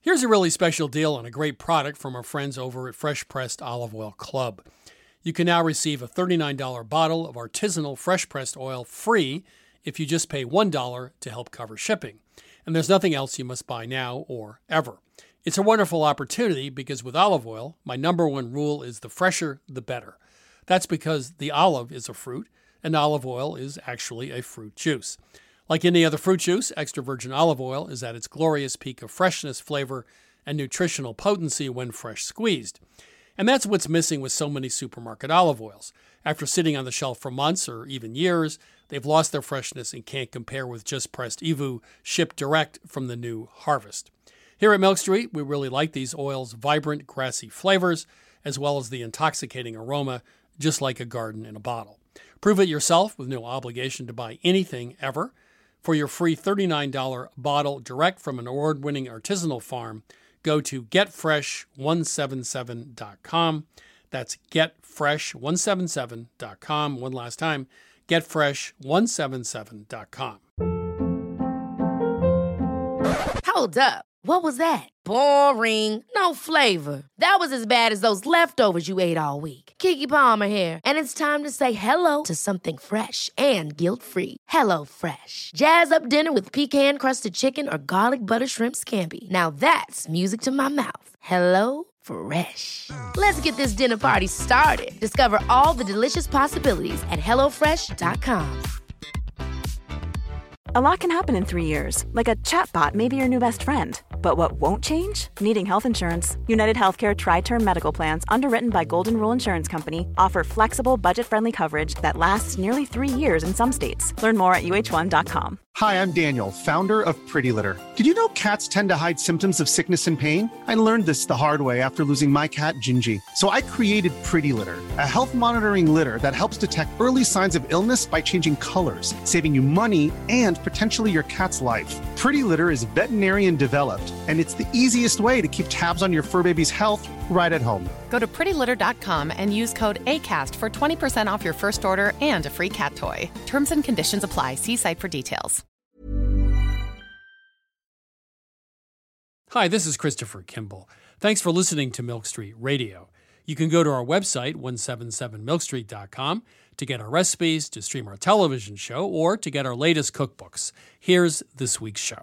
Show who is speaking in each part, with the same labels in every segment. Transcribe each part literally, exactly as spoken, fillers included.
Speaker 1: Here's a really special deal on a great product from our friends over at Fresh Pressed Olive Oil Club. You can now receive a thirty-nine dollars bottle of artisanal fresh-pressed oil free if you just pay one dollar to help cover shipping. And there's nothing else you must buy now or ever. It's a wonderful opportunity because with olive oil, my number one rule is the fresher, the better. That's because the olive is a fruit, and olive oil is actually a fruit juice. Like any other fruit juice, extra virgin olive oil is at its glorious peak of freshness, flavor, and nutritional potency when fresh squeezed. And that's what's missing with so many supermarket olive oils. After sitting on the shelf for months or even years, they've lost their freshness and can't compare with just pressed E V U shipped direct from the new harvest. Here at Milk Street, we really like these oils' vibrant, grassy flavors, as well as the intoxicating aroma, just like a garden in a bottle. Prove it yourself with no obligation to buy anything ever. For your free thirty-nine dollars bottle direct from an award-winning artisanal farm, go to get fresh one seventy-seven dot com. That's get fresh one seventy-seven dot com. One last time, get fresh one seventy-seven dot com.
Speaker 2: Hold up. What was that? Boring. No flavor. That was as bad as those leftovers you ate all week. Keke Palmer here, and it's time to say hello to something fresh and guilt-free. Hello Fresh. Jazz up dinner with pecan-crusted chicken or garlic butter shrimp scampi. Now that's music to my mouth. Hello Fresh. Let's get this dinner party started. Discover all the delicious possibilities at hello fresh dot com.
Speaker 3: A lot can happen in three years, like a chatbot may be your new best friend. But what won't change? Needing health insurance. United Healthcare Tri-Term Medical Plans, underwritten by Golden Rule Insurance Company, offer flexible, budget-friendly coverage that lasts nearly three years in some states. Learn more at U H one dot com.
Speaker 4: Hi, I'm Daniel, founder of Pretty Litter. Did you know cats tend to hide symptoms of sickness and pain? I learned this the hard way after losing my cat, Gingy. So I created Pretty Litter, a health monitoring litter that helps detect early signs of illness by changing colors, saving you money and potentially your cat's life. Pretty Litter is veterinarian developed, and it's the easiest way to keep tabs on your fur baby's health right at home.
Speaker 5: Go to pretty litter dot com and use code ACAST for twenty percent off your first order and a free cat toy. Terms and conditions apply. See site for details.
Speaker 1: Hi, this is Christopher Kimball. Thanks for listening to Milk Street Radio. You can go to our website, one seventy-seven milk street dot com, to get our recipes, to stream our television show, or to get our latest cookbooks. Here's this week's show.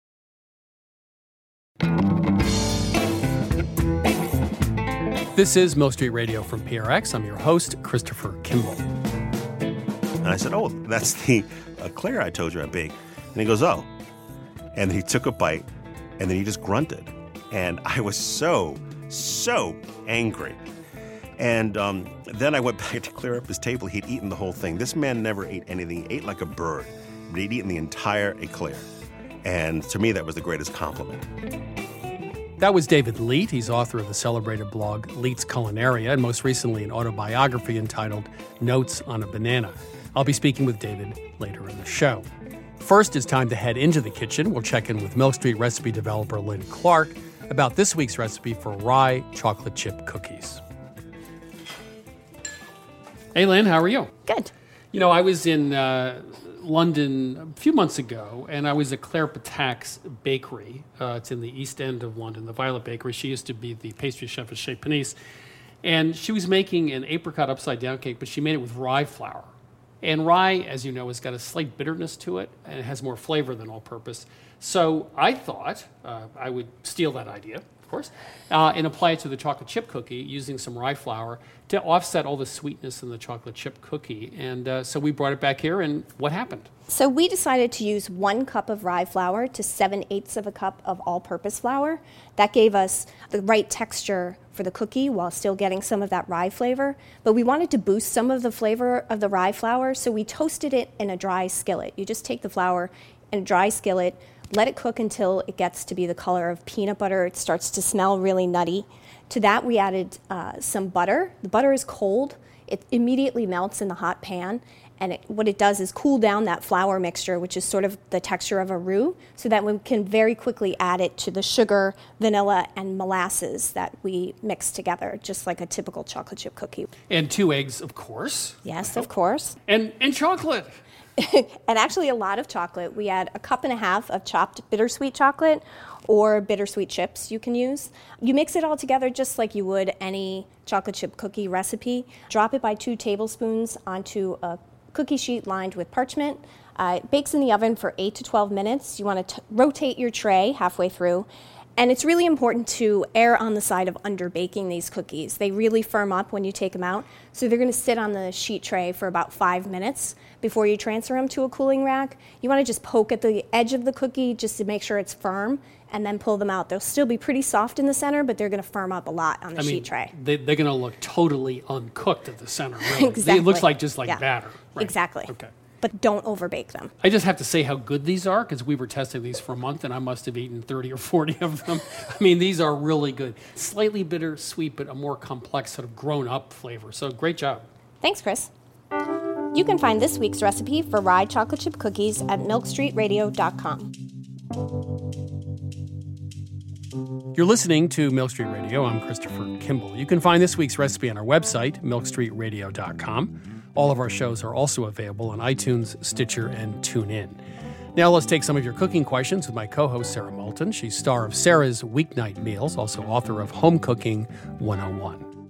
Speaker 1: This is Milk Street Radio from P R X. I'm your host, Christopher Kimball.
Speaker 6: And I said, oh, that's the eclair I told you I baked. And he goes, oh. And he took a bite, and then he just grunted. And I was so, so angry. And um, then I went back to clear up his table. He'd eaten the whole thing. This man never ate anything. He ate like a bird. But he'd eaten the entire eclair. And to me, that was the greatest compliment.
Speaker 1: That was David Leite. He's author of the celebrated blog Leite's Culinaria, and most recently an autobiography entitled Notes on a Banana. I'll be speaking with David later in the show. First, it's time to head into the kitchen. We'll check in with Milk Street recipe developer Lynn Clark about this week's recipe for rye chocolate chip cookies. Hey, Lynn, how are you?
Speaker 7: Good.
Speaker 1: You know, I was in uh, London a few months ago, and I was at Claire Patak's bakery. Uh, it's in the East End of London, the Violet Bakery. She used to be the pastry chef at Chez Panisse. And she was making an apricot upside-down cake, but she made it with rye flour. And rye, as you know, has got a slight bitterness to it, and it has more flavor than all-purpose. So I thought uh, I would steal that idea, of course, uh, and apply it to the chocolate chip cookie using some rye flour to offset all the sweetness in the chocolate chip cookie. And uh, so we brought it back here, and what happened?
Speaker 7: So we decided to use one cup of rye flour to seven-eighths of a cup of all-purpose flour. That gave us the right texture for the cookie while still getting some of that rye flavor. But we wanted to boost some of the flavor of the rye flour, so we toasted it in a dry skillet. You just take the flour in a dry skillet, let it cook until it gets to be the color of peanut butter. It starts to smell really nutty. To that, we added uh, some butter. The butter is cold. It immediately melts in the hot pan. And it, what it does is cool down that flour mixture, which is sort of the texture of a roux, so that we can very quickly add it to the sugar, vanilla, and molasses that we mix together, just like a typical chocolate chip cookie.
Speaker 1: And two eggs, of course.
Speaker 7: Yes, of course.
Speaker 1: And and chocolate.
Speaker 7: and actually a lot of chocolate. We add a cup and a half of chopped bittersweet chocolate or bittersweet chips you can use. You mix it all together just like you would any chocolate chip cookie recipe. Drop it by two tablespoons onto a cookie sheet lined with parchment. Uh, it bakes in the oven for eight to twelve minutes. You want to t- rotate your tray halfway through. And it's really important to err on the side of under-baking these cookies. They really firm up when you take them out. So they're going to sit on the sheet tray for about five minutes before you transfer them to a cooling rack. You want to just poke at the edge of the cookie just to make sure it's firm and then pull them out. They'll still be pretty soft in the center, but they're going to firm up a lot on the
Speaker 1: I
Speaker 7: sheet
Speaker 1: mean,
Speaker 7: tray.
Speaker 1: They, they're going to look totally uncooked at the center. Really.
Speaker 7: Exactly.
Speaker 1: It looks like just like
Speaker 7: Yeah.
Speaker 1: batter. Right.
Speaker 7: Exactly.
Speaker 1: Okay.
Speaker 7: But don't overbake them.
Speaker 1: I just have to say how good these are because we were testing these for a month and I must have eaten thirty or forty of them. I mean, these are really good. Slightly bitter, sweet, but a more complex sort of grown-up flavor. So great job.
Speaker 7: Thanks, Chris. You can find this week's recipe for rye chocolate chip cookies at milk street radio dot com.
Speaker 1: You're listening to Milk Street Radio. I'm Christopher Kimball. You can find this week's recipe on our website, milk street radio dot com. All of our shows are also available on iTunes, Stitcher, and TuneIn. Now let's take some of your cooking questions with my co-host, Sarah Moulton. She's star of Sarah's Weeknight Meals, also author of Home Cooking one oh one.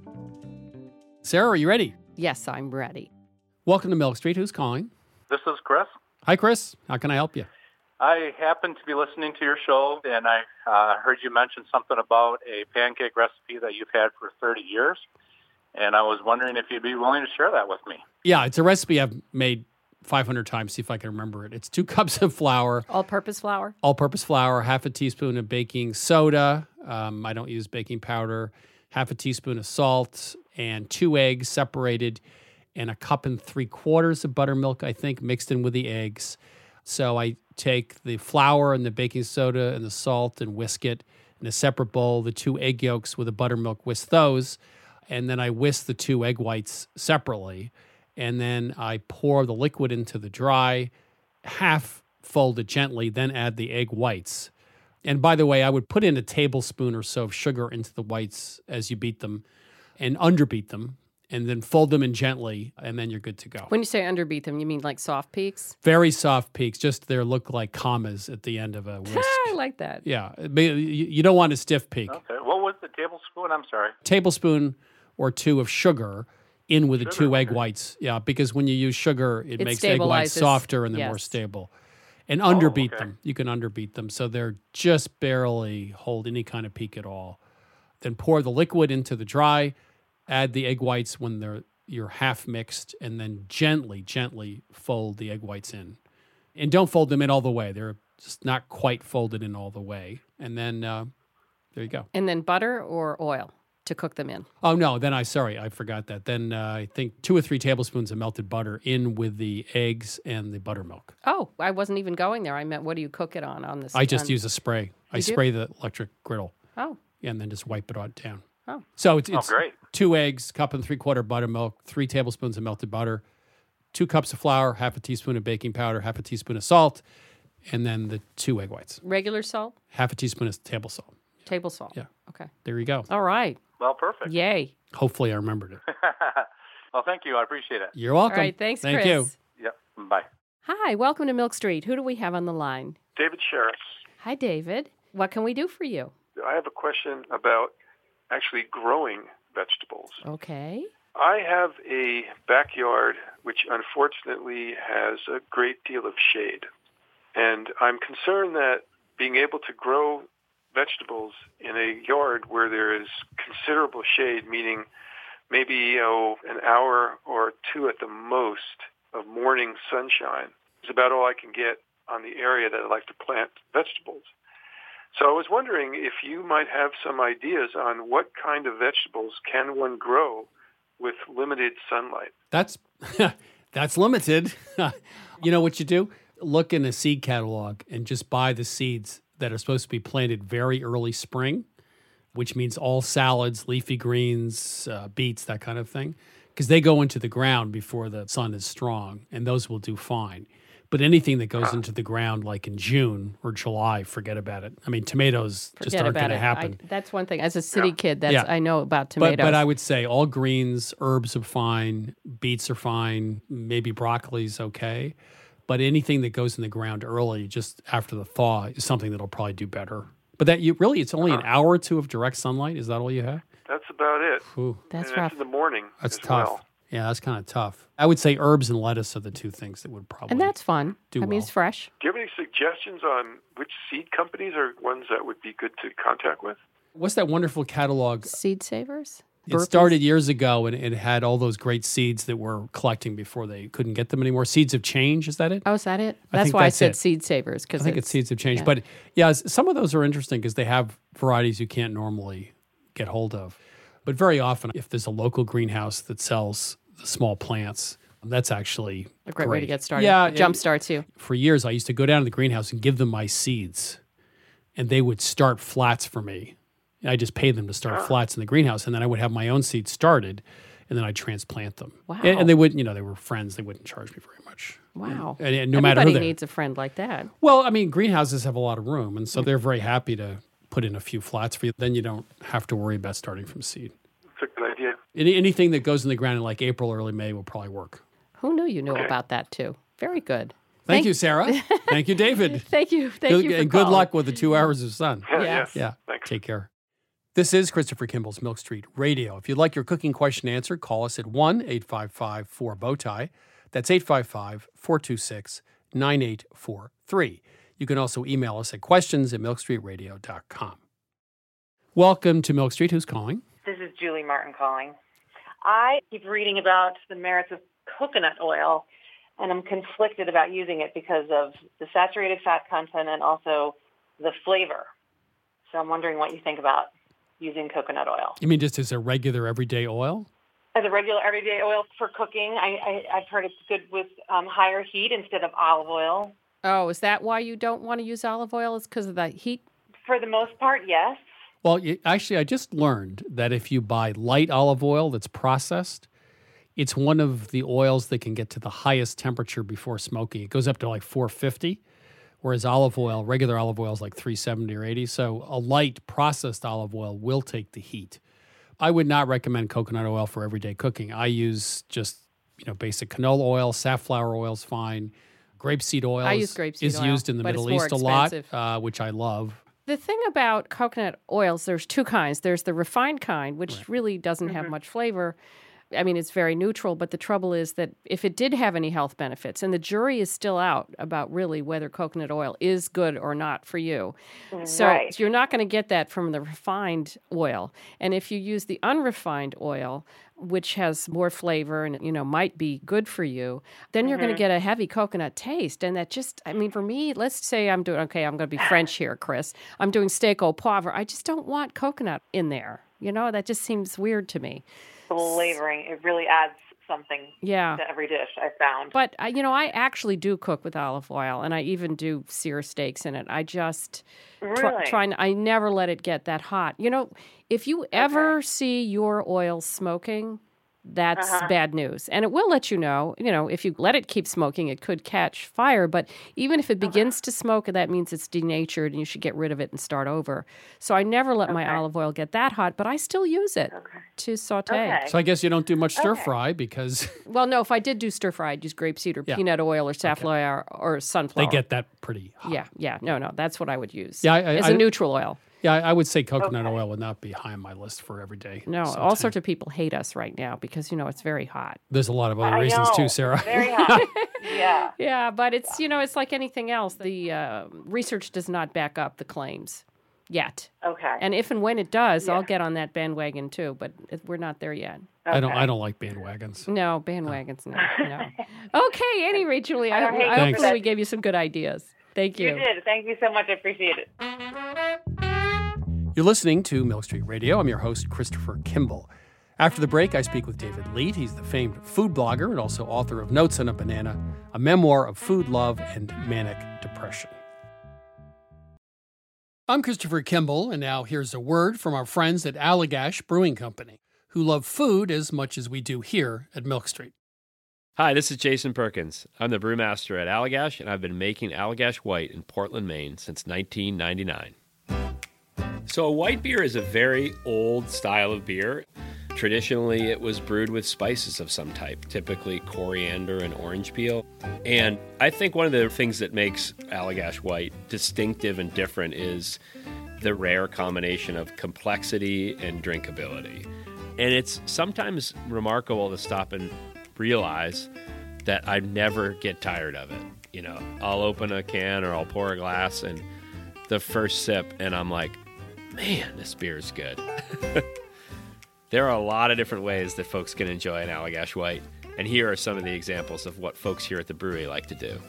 Speaker 1: Sarah, are you ready?
Speaker 8: Yes, I'm ready.
Speaker 1: Welcome to Milk Street. Who's calling?
Speaker 9: This is Chris.
Speaker 1: Hi, Chris. How can I help you?
Speaker 9: I happened to be listening to your show, and I uh, heard you mention something about a pancake recipe that you've had for thirty years, and I was wondering if you'd be willing to share that with me.
Speaker 1: Yeah, it's a recipe I've made five hundred times, see if I can remember it. It's two cups of flour.
Speaker 8: All-purpose flour?
Speaker 1: All-purpose flour, half a teaspoon of baking soda. Um, I don't use baking powder. Half a teaspoon of salt, and two eggs separated, and a cup and three quarters of buttermilk, I think, mixed in with the eggs. So I take the flour and the baking soda and the salt and whisk it in a separate bowl, the two egg yolks with the buttermilk, whisk those, and then I whisk the two egg whites separately, and then I pour the liquid into the dry, half fold it gently, then add the egg whites. And by the way, I would put in a tablespoon or so of sugar into the whites as you beat them and underbeat them, and then fold them in gently, and then you're good to go.
Speaker 8: When you say underbeat them, you mean like soft peaks?
Speaker 1: Very soft peaks, just they look like commas at the end of a whisk.
Speaker 8: I like that.
Speaker 1: Yeah, you don't want a stiff peak.
Speaker 9: Okay. What was the tablespoon? I'm sorry.
Speaker 1: Tablespoon or two of sugar in with the
Speaker 9: Sugar,
Speaker 1: two egg
Speaker 9: okay.
Speaker 1: whites. Yeah, because when you use sugar, it,
Speaker 8: It
Speaker 1: makes egg whites
Speaker 8: stabilizes,
Speaker 1: softer and they're more
Speaker 8: yes.
Speaker 1: stable. And underbeat
Speaker 9: okay.
Speaker 1: them. You can underbeat them so they're just barely hold any kind of peak at all. Then pour the liquid into the dry, add the egg whites when they're you're half mixed, and then gently, gently fold the egg whites in. And don't fold them in all the way. They're just not quite folded in all the way. And then uh, there you go.
Speaker 8: And then butter or oil to cook them in?
Speaker 1: Oh, no, then I, sorry, I forgot that. Then uh, I think two or three tablespoons of melted butter in with the eggs and the buttermilk.
Speaker 8: Oh, I wasn't even going there. I meant, what do you cook it on? on this?
Speaker 1: I just
Speaker 8: on...
Speaker 1: use a spray. I
Speaker 8: You do?
Speaker 1: spray the electric griddle
Speaker 8: Oh,
Speaker 1: and then just wipe it on down.
Speaker 8: oh.
Speaker 1: So it's,
Speaker 9: Oh,
Speaker 1: it's
Speaker 9: great.
Speaker 1: two eggs, cup and three quarter buttermilk, three tablespoons of melted butter, two cups of flour, half a teaspoon of baking powder, half a teaspoon of salt, and then the two egg whites.
Speaker 8: Regular salt?
Speaker 1: Half a teaspoon of table salt.
Speaker 8: Table salt?
Speaker 1: Yeah.
Speaker 8: Okay.
Speaker 1: There you go.
Speaker 8: All right.
Speaker 9: Well, perfect.
Speaker 8: Yay.
Speaker 1: Hopefully I remembered it.
Speaker 9: Well, thank you. I appreciate it.
Speaker 1: You're welcome.
Speaker 8: All right. Thanks,
Speaker 1: Thank
Speaker 8: Chris.
Speaker 1: you.
Speaker 9: Yep. Bye.
Speaker 8: Hi. Welcome to Milk Street. Who do we have on the line?
Speaker 10: David Sheriff.
Speaker 8: Hi, David. What can we do for you?
Speaker 10: I have a question about actually growing vegetables.
Speaker 8: Okay.
Speaker 10: I have a backyard which unfortunately has a great deal of shade. And I'm concerned that being able to grow vegetables in a yard where there is considerable shade, meaning maybe oh, an hour or two at the most of morning sunshine, is about all I can get on the area that I'd like to plant vegetables. So I was wondering if you might have some ideas on what kind of vegetables can one grow with limited sunlight.
Speaker 1: That's that's limited. You know what you do? Look in a seed catalog and just buy the seeds that are supposed to be planted very early spring, which means all salads, leafy greens, uh, beets, that kind of thing, because they go into the ground before the sun is strong, and those will do fine. But anything that goes into the ground like in June or July, forget about it. I mean, tomatoes just
Speaker 8: Forget
Speaker 1: aren't
Speaker 8: about
Speaker 1: going to
Speaker 8: it.
Speaker 1: happen.
Speaker 8: I, that's one thing. As a city
Speaker 10: Yeah.
Speaker 8: kid, that's
Speaker 1: Yeah.
Speaker 8: I know about tomatoes.
Speaker 1: But, but I would say all greens, herbs are fine, beets are fine, maybe broccoli's okay. But anything that goes in the ground early, just after the thaw, is something that'll probably do better. But that you really, it's only an hour or two of direct sunlight. Is that all you have?
Speaker 10: That's about it.
Speaker 1: Ooh.
Speaker 8: That's
Speaker 10: and
Speaker 8: rough.
Speaker 10: That's in the morning
Speaker 1: That's
Speaker 10: as
Speaker 1: tough.
Speaker 10: well.
Speaker 1: Yeah, that's kind of tough. I would say herbs and lettuce are the two things that would probably
Speaker 8: And that's fun.
Speaker 1: do
Speaker 8: I mean,
Speaker 1: well.
Speaker 8: it's fresh.
Speaker 10: Do you have any suggestions on which seed companies are ones that would be good to contact with?
Speaker 1: What's that wonderful catalog?
Speaker 8: Seed savers?
Speaker 1: It started years ago, and it had all those great seeds that we're collecting before they couldn't get them anymore. Seeds of Change, is that it?
Speaker 8: Oh, is that it?
Speaker 1: I
Speaker 8: That's
Speaker 1: think
Speaker 8: why
Speaker 1: that's
Speaker 8: I said
Speaker 1: it.
Speaker 8: seed savers.
Speaker 1: I think it's, Seeds of Change.
Speaker 8: yeah.
Speaker 1: But yeah, s- some of those are interesting because they have varieties you can't normally get hold of. But very often, if there's a local greenhouse that sells the small plants, that's actually
Speaker 8: A great way to get started.
Speaker 1: Yeah,
Speaker 8: It jump starts you.
Speaker 1: For years, I used to go down to the greenhouse and give them my seeds, and they would start flats for me. I just paid them to start flats in the greenhouse, and then I would have my own seeds started, and then I'd transplant them.
Speaker 8: Wow.
Speaker 1: And, and they wouldn't, you know, they were friends. They wouldn't charge me very much.
Speaker 8: Wow.
Speaker 1: And, and no matter who
Speaker 8: Everybody
Speaker 1: they
Speaker 8: needs a friend like that.
Speaker 1: Well, I mean, greenhouses have a lot of room, and so they're very happy to put in a few flats for you. Then you don't have to worry about starting from seed.
Speaker 10: That's a good idea.
Speaker 1: Any, anything that goes in the ground in like April, early May will probably work.
Speaker 8: Who knew you knew about that too? Very good.
Speaker 1: Thank, you, Sarah. Thank you, David.
Speaker 8: Thank you. Thank
Speaker 1: good,
Speaker 8: you for
Speaker 1: And good
Speaker 8: calling.
Speaker 1: luck with the two hours of sun.
Speaker 10: Yeah,
Speaker 8: Yes.
Speaker 10: yes.
Speaker 1: Yeah.
Speaker 10: Thanks.
Speaker 1: Take care. This is Christopher Kimball's Milk Street Radio. If you'd like your cooking question answered, call us at one eight five five four bowtie. That's eight five five, four two six, nine eight four three. You can also email us at questions at milk street radio dot com. Welcome to Milk Street. Who's calling?
Speaker 11: This is Julie Martin calling. I keep reading about the merits of coconut oil, and I'm conflicted about using it because of the saturated fat content and also the flavor. So I'm wondering what you think about using coconut oil.
Speaker 1: You mean just as a regular everyday oil?
Speaker 11: As a regular everyday oil for cooking, I, I, I've heard it's good with um, higher heat instead of olive oil.
Speaker 8: Oh, is that why you don't want to use olive oil? Is because of the heat?
Speaker 11: For the most part, yes.
Speaker 1: Well, you, actually, I just learned that if you buy light olive oil that's processed, it's one of the oils that can get to the highest temperature before smoking. It goes up to like four fifty, whereas olive oil, regular olive oil is like three seventy or eighty. So a light processed olive oil will take the heat. I would not recommend coconut oil for everyday cooking. I use just, you know, basic canola oil, safflower oil is fine. Grapeseed oil
Speaker 8: I
Speaker 1: is,
Speaker 8: use grapeseed
Speaker 1: is
Speaker 8: oil,
Speaker 1: used in the
Speaker 8: but it's
Speaker 1: Middle
Speaker 8: more
Speaker 1: East a lot,
Speaker 8: expensive.
Speaker 1: uh, which I love.
Speaker 8: The thing about coconut oils, there's two kinds. There's the refined kind, which really doesn't have much flavor. I mean, it's very neutral, but the trouble is that if it did have any health benefits, and the jury is still out about really whether coconut oil is good or not for you. So
Speaker 11: Right.
Speaker 8: you're not going to get that from the refined oil. And if you use the unrefined oil, which has more flavor and, you know, might be good for you, then you're going to get a heavy coconut taste. And that just, I mean, for me, let's say I'm doing, okay, I'm going to be French here, Chris. I'm doing steak au poivre. I just don't want coconut in there. You know, that just seems weird to me.
Speaker 11: Flavoring, it really adds something
Speaker 8: Yeah.
Speaker 11: to every dish, I found.
Speaker 8: But, I- you know, I actually do cook with olive oil, and I even do sear steaks in it. I just try,
Speaker 11: Really?
Speaker 8: try and I never let it get that hot. You know, if you ever see your oil smoking, that's
Speaker 11: Uh-huh.
Speaker 8: bad news. And it will let you know, you know, if you let it keep smoking, it could catch fire. But even if it begins to smoke, that means it's denatured and you should get rid of it and start over. So I never let my
Speaker 11: Okay.
Speaker 8: olive oil get that hot, but I still use it to saute.
Speaker 11: Okay.
Speaker 1: So I guess you don't do much stir fry because
Speaker 8: Well, no, if I did do stir fry, I'd use grapeseed or
Speaker 1: Yeah.
Speaker 8: peanut oil or safflower or, or sunflower.
Speaker 1: they get that pretty hot.
Speaker 8: Yeah, yeah. No, no, that's what I would use.
Speaker 1: Yeah, I- I-
Speaker 8: as
Speaker 1: I-
Speaker 8: a neutral oil.
Speaker 1: Yeah, I I would say coconut oil would not be high on my list for every day.
Speaker 8: No,
Speaker 1: So
Speaker 8: all sorts of people hate us right now because, you know, it's very hot.
Speaker 1: There's a lot of other
Speaker 11: I
Speaker 1: reasons
Speaker 11: know.
Speaker 1: too, Sarah.
Speaker 11: Very hot. Yeah.
Speaker 8: Yeah, but it's, you know, it's like anything else. The uh, research does not back up the claims yet.
Speaker 11: Okay.
Speaker 8: And if and when it does, I'll
Speaker 11: Yeah.
Speaker 8: get on that bandwagon too, but it, we're not there yet.
Speaker 1: I don't.
Speaker 11: Okay.
Speaker 1: I don't like bandwagons.
Speaker 8: No, bandwagons, no, no. Okay, anyway, Julie, I,
Speaker 11: I don't hate
Speaker 8: I
Speaker 11: you for
Speaker 8: hopefully
Speaker 11: that.
Speaker 8: we gave you some good ideas. Thank you.
Speaker 11: You did. Thank you so much. I appreciate it.
Speaker 1: You're listening to Milk Street Radio. I'm your host, Christopher Kimball. After the break, I speak with David Leet. He's the famed food blogger and also author of Notes on a Banana, a memoir of food love and manic depression. I'm Christopher Kimball, and now here's a word from our friends at Allagash Brewing Company, who love food as much as we do here at Milk Street.
Speaker 12: Hi, this is Jason Perkins. I'm the brewmaster at Allagash, and I've been making Allagash White in Portland, Maine since nineteen ninety-nine. So a white beer is a very old style of beer. Traditionally, it was brewed with spices of some type, typically coriander and orange peel. And I think one of the things that makes Allagash White distinctive and different is the rare combination of complexity and drinkability. And it's sometimes remarkable to stop and realize that I never get tired of it. You know, I'll open a can or I'll pour a glass, and the first sip, and I'm like, man, this beer is good. There are a lot of different ways that folks can enjoy an Allagash White, and here are some of the examples of what folks here at the brewery like to do.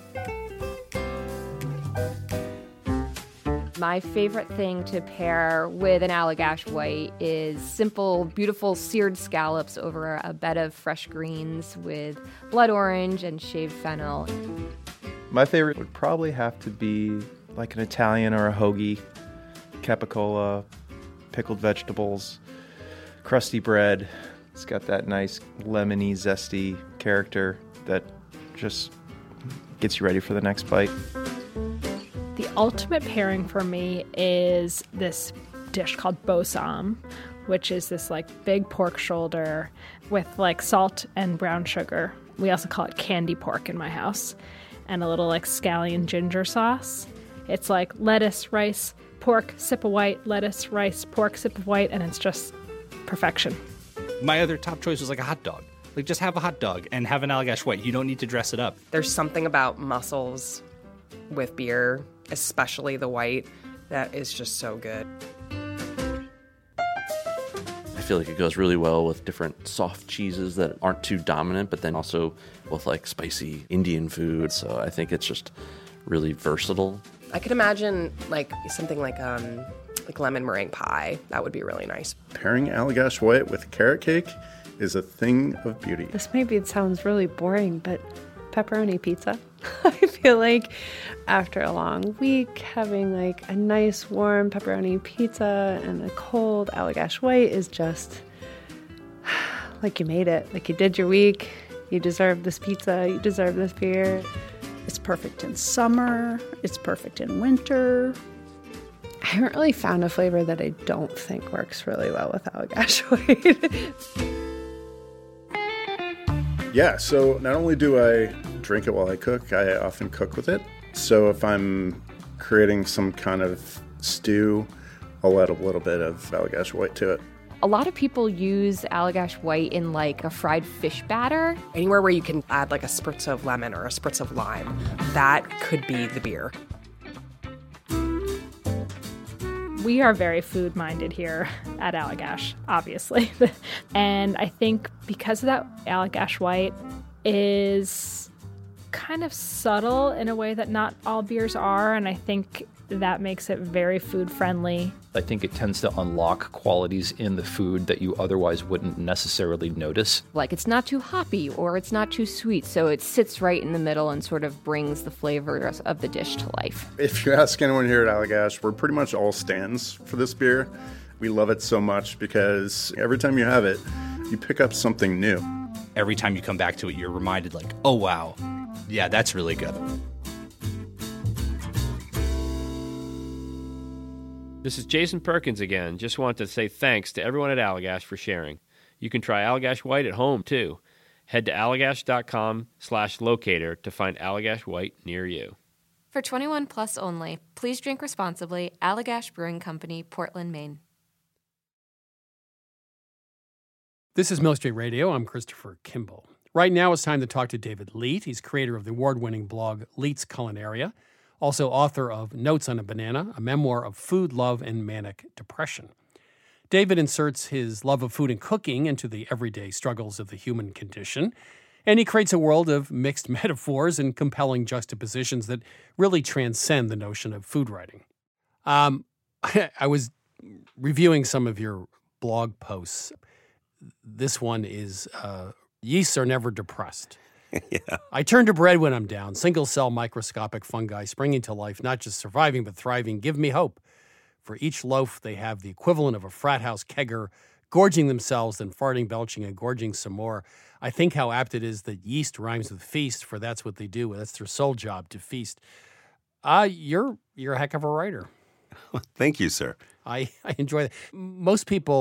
Speaker 13: My favorite thing to pair with an Allagash White is simple, beautiful seared scallops over a bed of fresh greens with blood orange and shaved fennel.
Speaker 14: My favorite would probably have to be like an Italian or a hoagie, capicola, pickled vegetables, crusty bread. It's got that nice lemony, zesty character that just gets you ready for the next bite.
Speaker 15: The ultimate pairing for me is this dish called Bossam, which is this like big pork shoulder with like salt and brown sugar. We also call it candy pork in my house, and a little like scallion ginger sauce. It's like lettuce, rice, pork, sip of white, lettuce, rice, pork, sip of white, and it's just perfection.
Speaker 16: My other top choice was like a hot dog. Like just have a hot dog and have an Allagash White. You don't need to dress it up.
Speaker 17: There's something about mussels with beer, especially the white, that is just so good.
Speaker 18: I feel like it goes really well with different soft cheeses that aren't too dominant, but then also with like spicy Indian food. So I think it's just really versatile.
Speaker 17: I could imagine like something like um like lemon meringue pie. That would be really nice.
Speaker 19: Pairing Allagash White with carrot cake is a thing of beauty.
Speaker 20: This maybe it sounds really boring, but pepperoni pizza. I feel like after a long week, having like a nice warm pepperoni pizza and a cold Allagash White is just like you made it. Like you did your week. You deserve this pizza. You deserve this beer.
Speaker 21: It's perfect in summer. It's perfect in winter.
Speaker 20: I haven't really found a flavor that I don't think works really well with Allagash White.
Speaker 19: Yeah, so not only do I drink it while I cook, I often cook with it. So if I'm creating some kind of stew, I'll add a little bit of Allagash White to it.
Speaker 13: A lot of people use Allagash White in like a fried fish batter.
Speaker 17: Anywhere where you can add like a spritz of lemon or a spritz of lime, that could be the beer.
Speaker 15: We are very food-minded here at Allagash, obviously. And I think because of that, Allagash White is kind of subtle in a way that not all beers are, and I think that makes it very food-friendly.
Speaker 22: I think it tends to unlock qualities in the food that you otherwise wouldn't necessarily notice.
Speaker 13: Like it's not too hoppy or it's not too sweet, so it sits right in the middle and sort of brings the flavors of the dish to life.
Speaker 19: If you ask anyone here at Allagash, we're pretty much all stands for this beer. We love it so much because every time you have it, you pick up something new.
Speaker 16: Every time you come back to it, you're reminded like, oh wow, yeah, that's really good.
Speaker 12: This is Jason Perkins again. Just want to say thanks to everyone at Allagash for sharing. You can try Allagash White at home, too. Head to allagash.com slash locator to find Allagash White near you.
Speaker 23: For twenty-one plus only, please drink responsibly. Allagash Brewing Company, Portland, Maine.
Speaker 1: This is Milk Street Radio. I'm Christopher Kimball. Right now it's time to talk to David Leet. He's creator of the award-winning blog Leet's Culinaria. Also author of Notes on a Banana, a memoir of food, love, and manic depression. David inserts his love of food and cooking into the everyday struggles of the human condition, and he creates a world of mixed metaphors and compelling juxtapositions that really transcend the notion of food writing. Um, I was reviewing some of your blog posts. This one is, uh, yeasts are never depressed.
Speaker 6: Yeah.
Speaker 1: I turn to bread when I'm down. Single-cell microscopic fungi springing to life, not just surviving but thriving, give me hope. For each loaf, they have the equivalent of a frat house kegger, gorging themselves, then farting, belching, and gorging some more. I think how apt it is that yeast rhymes with feast, for that's what they do. That's their sole job, to feast. Uh, you're you're a heck of a writer.
Speaker 6: Thank you, sir.
Speaker 1: I, I enjoy that. Most people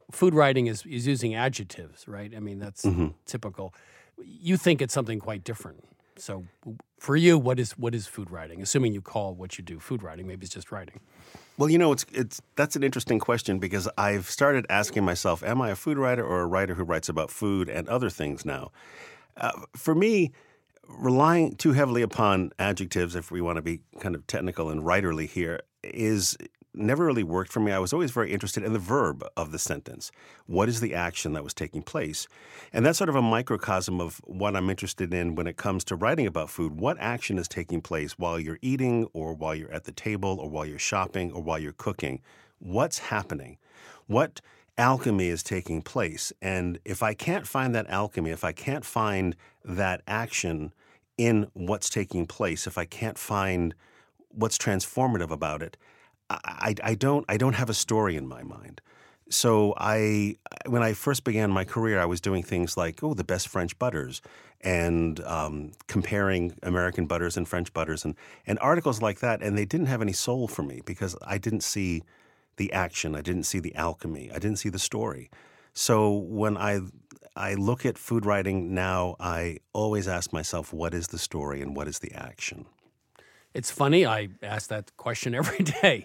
Speaker 1: food writing is, is using adjectives, right? I mean, that's
Speaker 6: Mm-hmm.
Speaker 1: typical. You think it's something quite different. So for you, what is what is food writing? Assuming you call what you do food writing, maybe it's just writing.
Speaker 6: Well, you know, it's it's that's an interesting question because I've started asking myself, am I a food writer or a writer who writes about food and other things now? Uh, for me, relying too heavily upon adjectives, if we want to be kind of technical and writerly here, is never really worked for me. I was always very interested in the verb of the sentence. What is the action that was taking place? And that's sort of a microcosm of what I'm interested in when it comes to writing about food. What action is taking place while you're eating or while you're at the table or while you're shopping or while you're cooking? What's happening? What alchemy is taking place? And if I can't find that alchemy, if I can't find that action in what's taking place, if I can't find what's transformative about it, I, I don't I don't have a story in my mind. So I when I first began my career, I was doing things like, oh, the best French butters and um, comparing American butters and French butters and, and articles like that. And they didn't have any soul for me because I didn't see the action. I didn't see the alchemy. I didn't see the story. So when I I look at food writing now, I always ask myself, what is the story and what is the action?
Speaker 1: It's funny. I ask that question every day.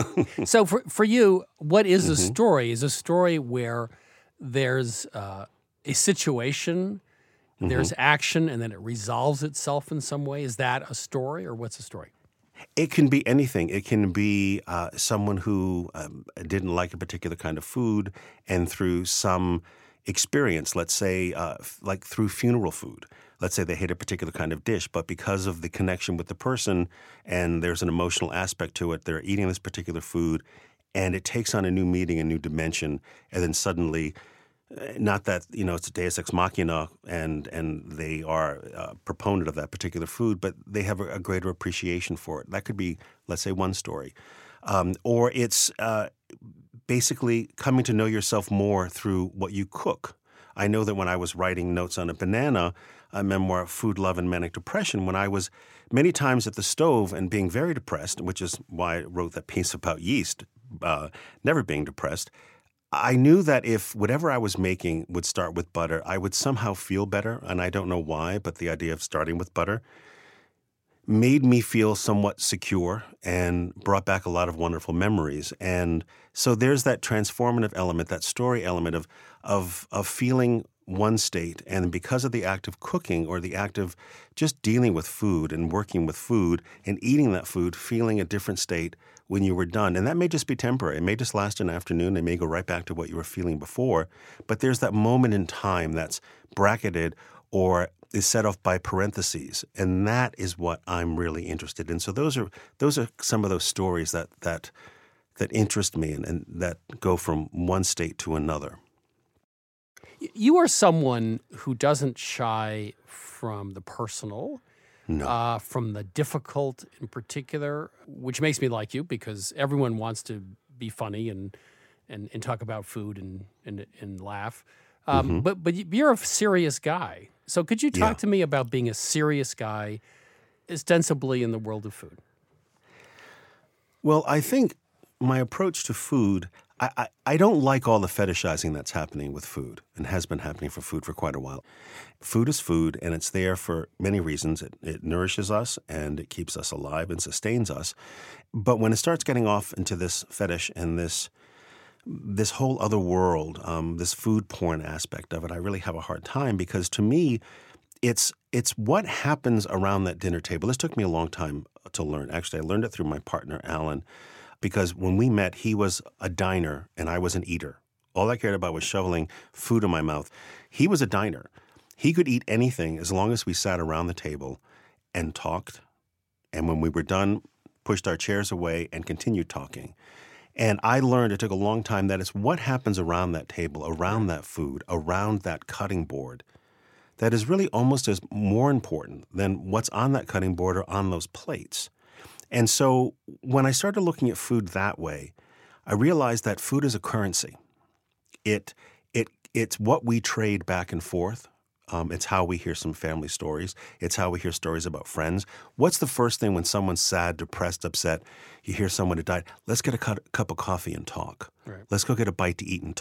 Speaker 1: So for for you, what is a
Speaker 6: Mm-hmm.
Speaker 1: story? Is a story where there's uh, a situation, there's
Speaker 6: Mm-hmm.
Speaker 1: action, and then it resolves itself in some way? Is that a story, or what's a story?
Speaker 6: It can be anything. It can be uh, someone who um, didn't like a particular kind of food, and through some experience, let's say uh, f- like through funeral food, let's say they hate a particular kind of dish, but because of the connection with the person and there's an emotional aspect to it, they're eating this particular food and it takes on a new meaning, a new dimension, and then suddenly, uh, not that, you know, it's a deus ex machina and, and they are a proponent of that particular food, but they have a, a greater appreciation for it. That could be, let's say, one story. Um, or it's uh, basically coming to know yourself more through what you cook. I know that when I was writing Notes on a Banana, a memoir, Food, Love, and Manic Depression, when I was many times at the stove and being very depressed, which is why I wrote that piece about yeast, uh, never being depressed, I knew that if whatever I was making would start with butter, I would somehow feel better, and I don't know why, but the idea of starting with butter made me feel somewhat secure and brought back a lot of wonderful memories. And so there's that transformative element, that story element of of of feeling one state, and because of the act of cooking or the act of just dealing with food and working with food and eating that food, feeling a different state when you were done. And that may just be temporary. It may just last an afternoon. It may go right back to what you were feeling before. But there's that moment in time that's bracketed or is set off by parentheses, and that is what I'm really interested in. So those are those are some of those stories that that that interest me and, and that go from one state to another.
Speaker 1: You are someone who doesn't shy from the personal,
Speaker 6: no.
Speaker 1: uh, from the difficult in particular, which makes me like you because everyone wants to be funny and and, and talk about food and and, and laugh. Um,
Speaker 6: Mm-hmm.
Speaker 1: But but you're a serious guy. So could you talk
Speaker 6: Yeah.
Speaker 1: to me about being a serious guy, ostensibly in the world of food?
Speaker 6: Well, I think my approach to food, I, I, I don't like all the fetishizing that's happening with food and has been happening for food for quite a while. Food is food, and it's there for many reasons. It, it nourishes us, and it keeps us alive and sustains us. But when it starts getting off into this fetish and this this whole other world, um, this food porn aspect of it, I really have a hard time because to me, it's it's what happens around that dinner table. This took me a long time to learn. Actually, I learned it through my partner, Alan, because when we met, he was a diner and I was an eater. All I cared about was shoveling food in my mouth. He was a diner. He could eat anything as long as we sat around the table and talked. And when we were done, pushed our chairs away and continued talking. And I learned, it took a long time, that it's what happens around that table, around that food, around that cutting board, that is really almost as more important than what's on that cutting board or on those plates. And so when I started looking at food that way, I realized that food is a currency. It it it's what we trade back and forth. Um, it's how we hear some family stories. It's how we hear stories about friends. What's the first thing when someone's sad, depressed, upset, you hear someone who died? Let's get a cu- cup of coffee and talk.
Speaker 1: Right.
Speaker 6: Let's go get a bite to eat and talk.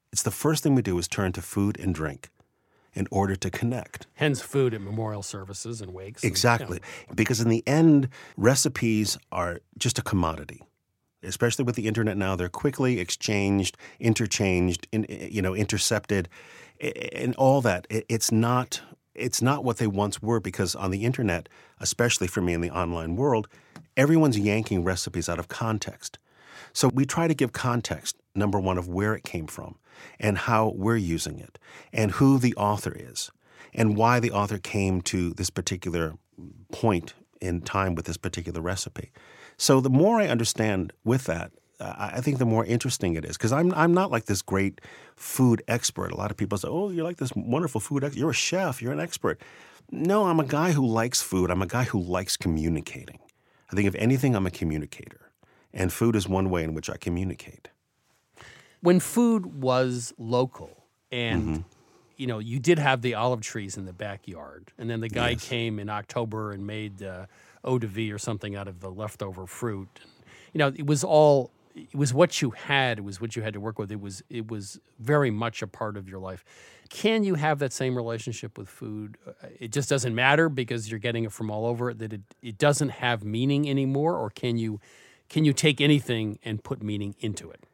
Speaker 6: it's the first thing we do is turn to food and drink in order to connect.
Speaker 1: Hence food at memorial services and wakes.
Speaker 6: Exactly.
Speaker 1: And, yeah.
Speaker 6: Because in the end, recipes are just a commodity. Especially with the internet now, they're quickly exchanged, interchanged, in, you know, intercepted, and all that. It's not it's not what they once were, because on the internet, especially for me in the online world, everyone's yanking recipes out of context. So we try to give context, number one, of where it came from and how we're using it and who the author is and why the author came to this particular point in time with this particular recipe. So the more I understand with that, uh, I think the more interesting it is, because I'm I'm not like this great food expert. A lot of people say, oh, you're like this wonderful food expert. You're a chef. You're an expert. No, I'm a guy who likes food. I'm a guy who likes communicating. I think if anything, I'm a communicator. And food is one way in which I communicate.
Speaker 1: When food was local and,
Speaker 6: Mm-hmm.
Speaker 1: you know, you did have the olive trees in the backyard, and then the guy
Speaker 6: Yes.
Speaker 1: came in October and made uh, eau de vie or something out of the leftover fruit. And, you know, it was all, it was what you had. It was what you had to work with. It was, it was very much a part of your life. Can you have that same relationship with food? Uh, It just doesn't matter because you're getting it from all over, that it, it doesn't have meaning anymore? Or can you, can you take anything and put meaning into it?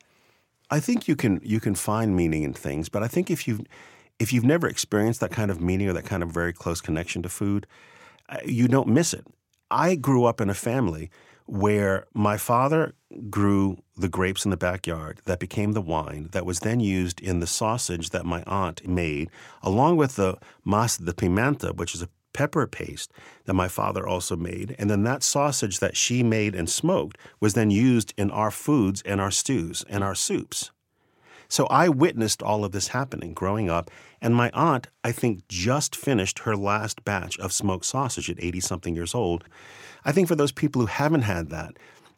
Speaker 6: I think you can you can find meaning in things, but I think if you've if you've never experienced that kind of meaning or that kind of very close connection to food, uh, you don't miss it. I grew up in a family where my father grew the grapes in the backyard that became the wine that was then used in the sausage that my aunt made, along with the masa de pimenta, which is a pepper paste that my father also made. And then that sausage that she made and smoked was then used in our foods and our stews and our soups. So I witnessed all of this happening growing up. And my aunt, I think, just finished her last batch of smoked sausage at eighty-something years old. I think for those people who haven't had that,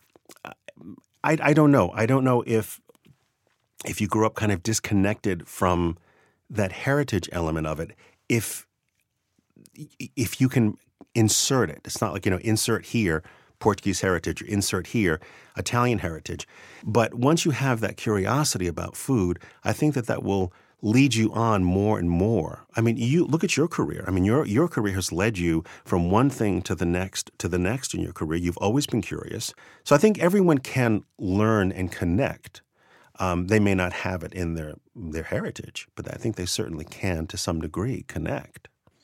Speaker 6: I, I don't know. I don't know if if you grew up kind of disconnected from that heritage element of it, if if you can insert it. It's not like, you know, insert here Portuguese heritage or insert here Italian heritage. But once you have that curiosity about food, I think that that will lead you on more and more. I mean, you look at your career. I mean, your your career has led you from one thing to the next to the next in your career. You've always been curious. So I think everyone can learn and connect. Um, they may not have it in their their heritage, but I think they certainly can, to some degree, connect.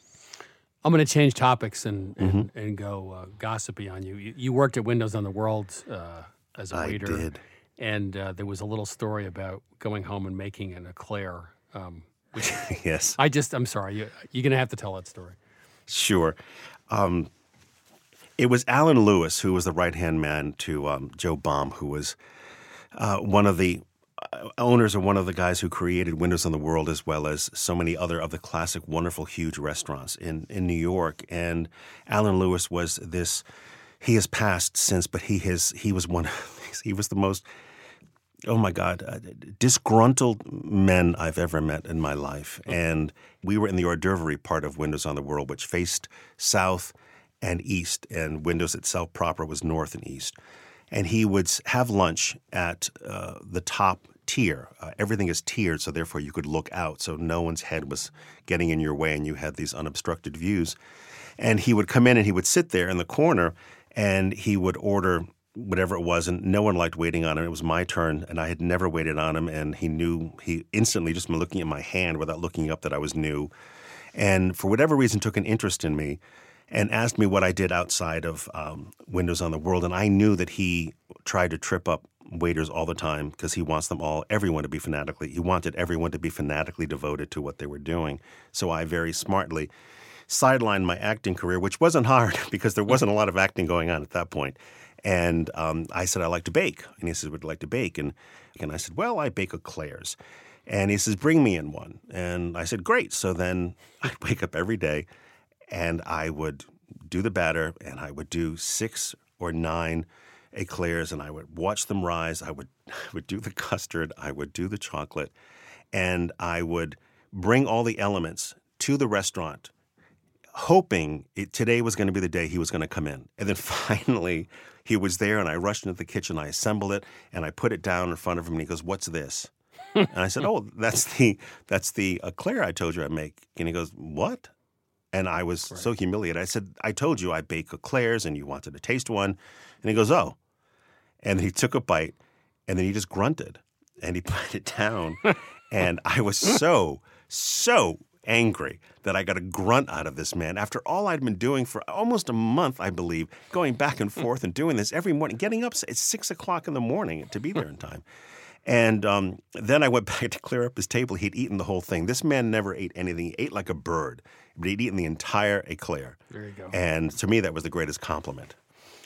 Speaker 1: I'm going to change topics and and,
Speaker 6: Mhm.
Speaker 1: and go uh, gossipy on you. you. You worked at Windows on the World uh, as a
Speaker 6: I
Speaker 1: waiter.
Speaker 6: did.
Speaker 1: And uh, there was a little story about going home and making an eclair. Um, which
Speaker 6: Yes.
Speaker 1: I just, I'm sorry. You, you're going to have to tell that story.
Speaker 6: Sure. Um, it was Alan Lewis who was the right-hand man to um, Joe Baum, who was uh, one of the uh, owners or one of the guys who created Windows on the World, as well as so many other of the classic, wonderful, huge restaurants in, in New York. And Alan Lewis was this, he has passed since, but he has, he was one, he was the most, oh my God, uh, disgruntled men I've ever met in my life. And we were in the hors d'oeuvre part of Windows on the World, which faced south and east, and Windows itself proper was north and east. And he would have lunch at uh, the top tier. Uh, everything is tiered, so therefore you could look out, so no one's head was getting in your way and you had these unobstructed views. And he would come in and he would sit there in the corner and he would order whatever it was, and no one liked waiting on him. It was my turn, and I had never waited on him, and he knew, he instantly, just from looking at my hand without looking up, that I was new. And for whatever reason took an interest in me and asked me what I did outside of um, Windows on the World. And I knew that he tried to trip up waiters all the time because he wants them all, everyone to be fanatically, he wanted everyone to be fanatically devoted to what they were doing. So I very smartly sidelined my acting career, which wasn't hard because there wasn't a lot of acting going on at that point. And um, I said, I like to bake. And he said, would you like to bake? And, and I said, well, I bake eclairs. And he says, bring me in one. And I said, great. So then I'd wake up every day and I would do the batter and I would do six or nine eclairs and I would watch them rise. I would, I would do the custard. I would do the chocolate. And I would bring all the elements to the restaurant, hoping it, today was going to be the day he was going to come in. And then finally he was there and I rushed into the kitchen. I assembled it and I put it down in front of him and he goes, what's this? And I said, oh, that's the that's the eclair I told you I make. And he goes, what? And I was right. so humiliated. I said, I told you I bake eclairs and you wanted to taste one. And he goes, oh. And he took a bite and then he just grunted and he put it down. And I was so, so angry that I got a grunt out of this man after all I'd been doing for almost a month, I believe, going back and forth and doing this every morning, getting up at six o'clock in the morning to be there in time. And um, then I went back to clear up his table. He'd eaten the whole thing. This man never ate anything. He ate like a bird, but he'd eaten the entire eclair.
Speaker 1: There you go.
Speaker 6: And to me, that was the greatest compliment.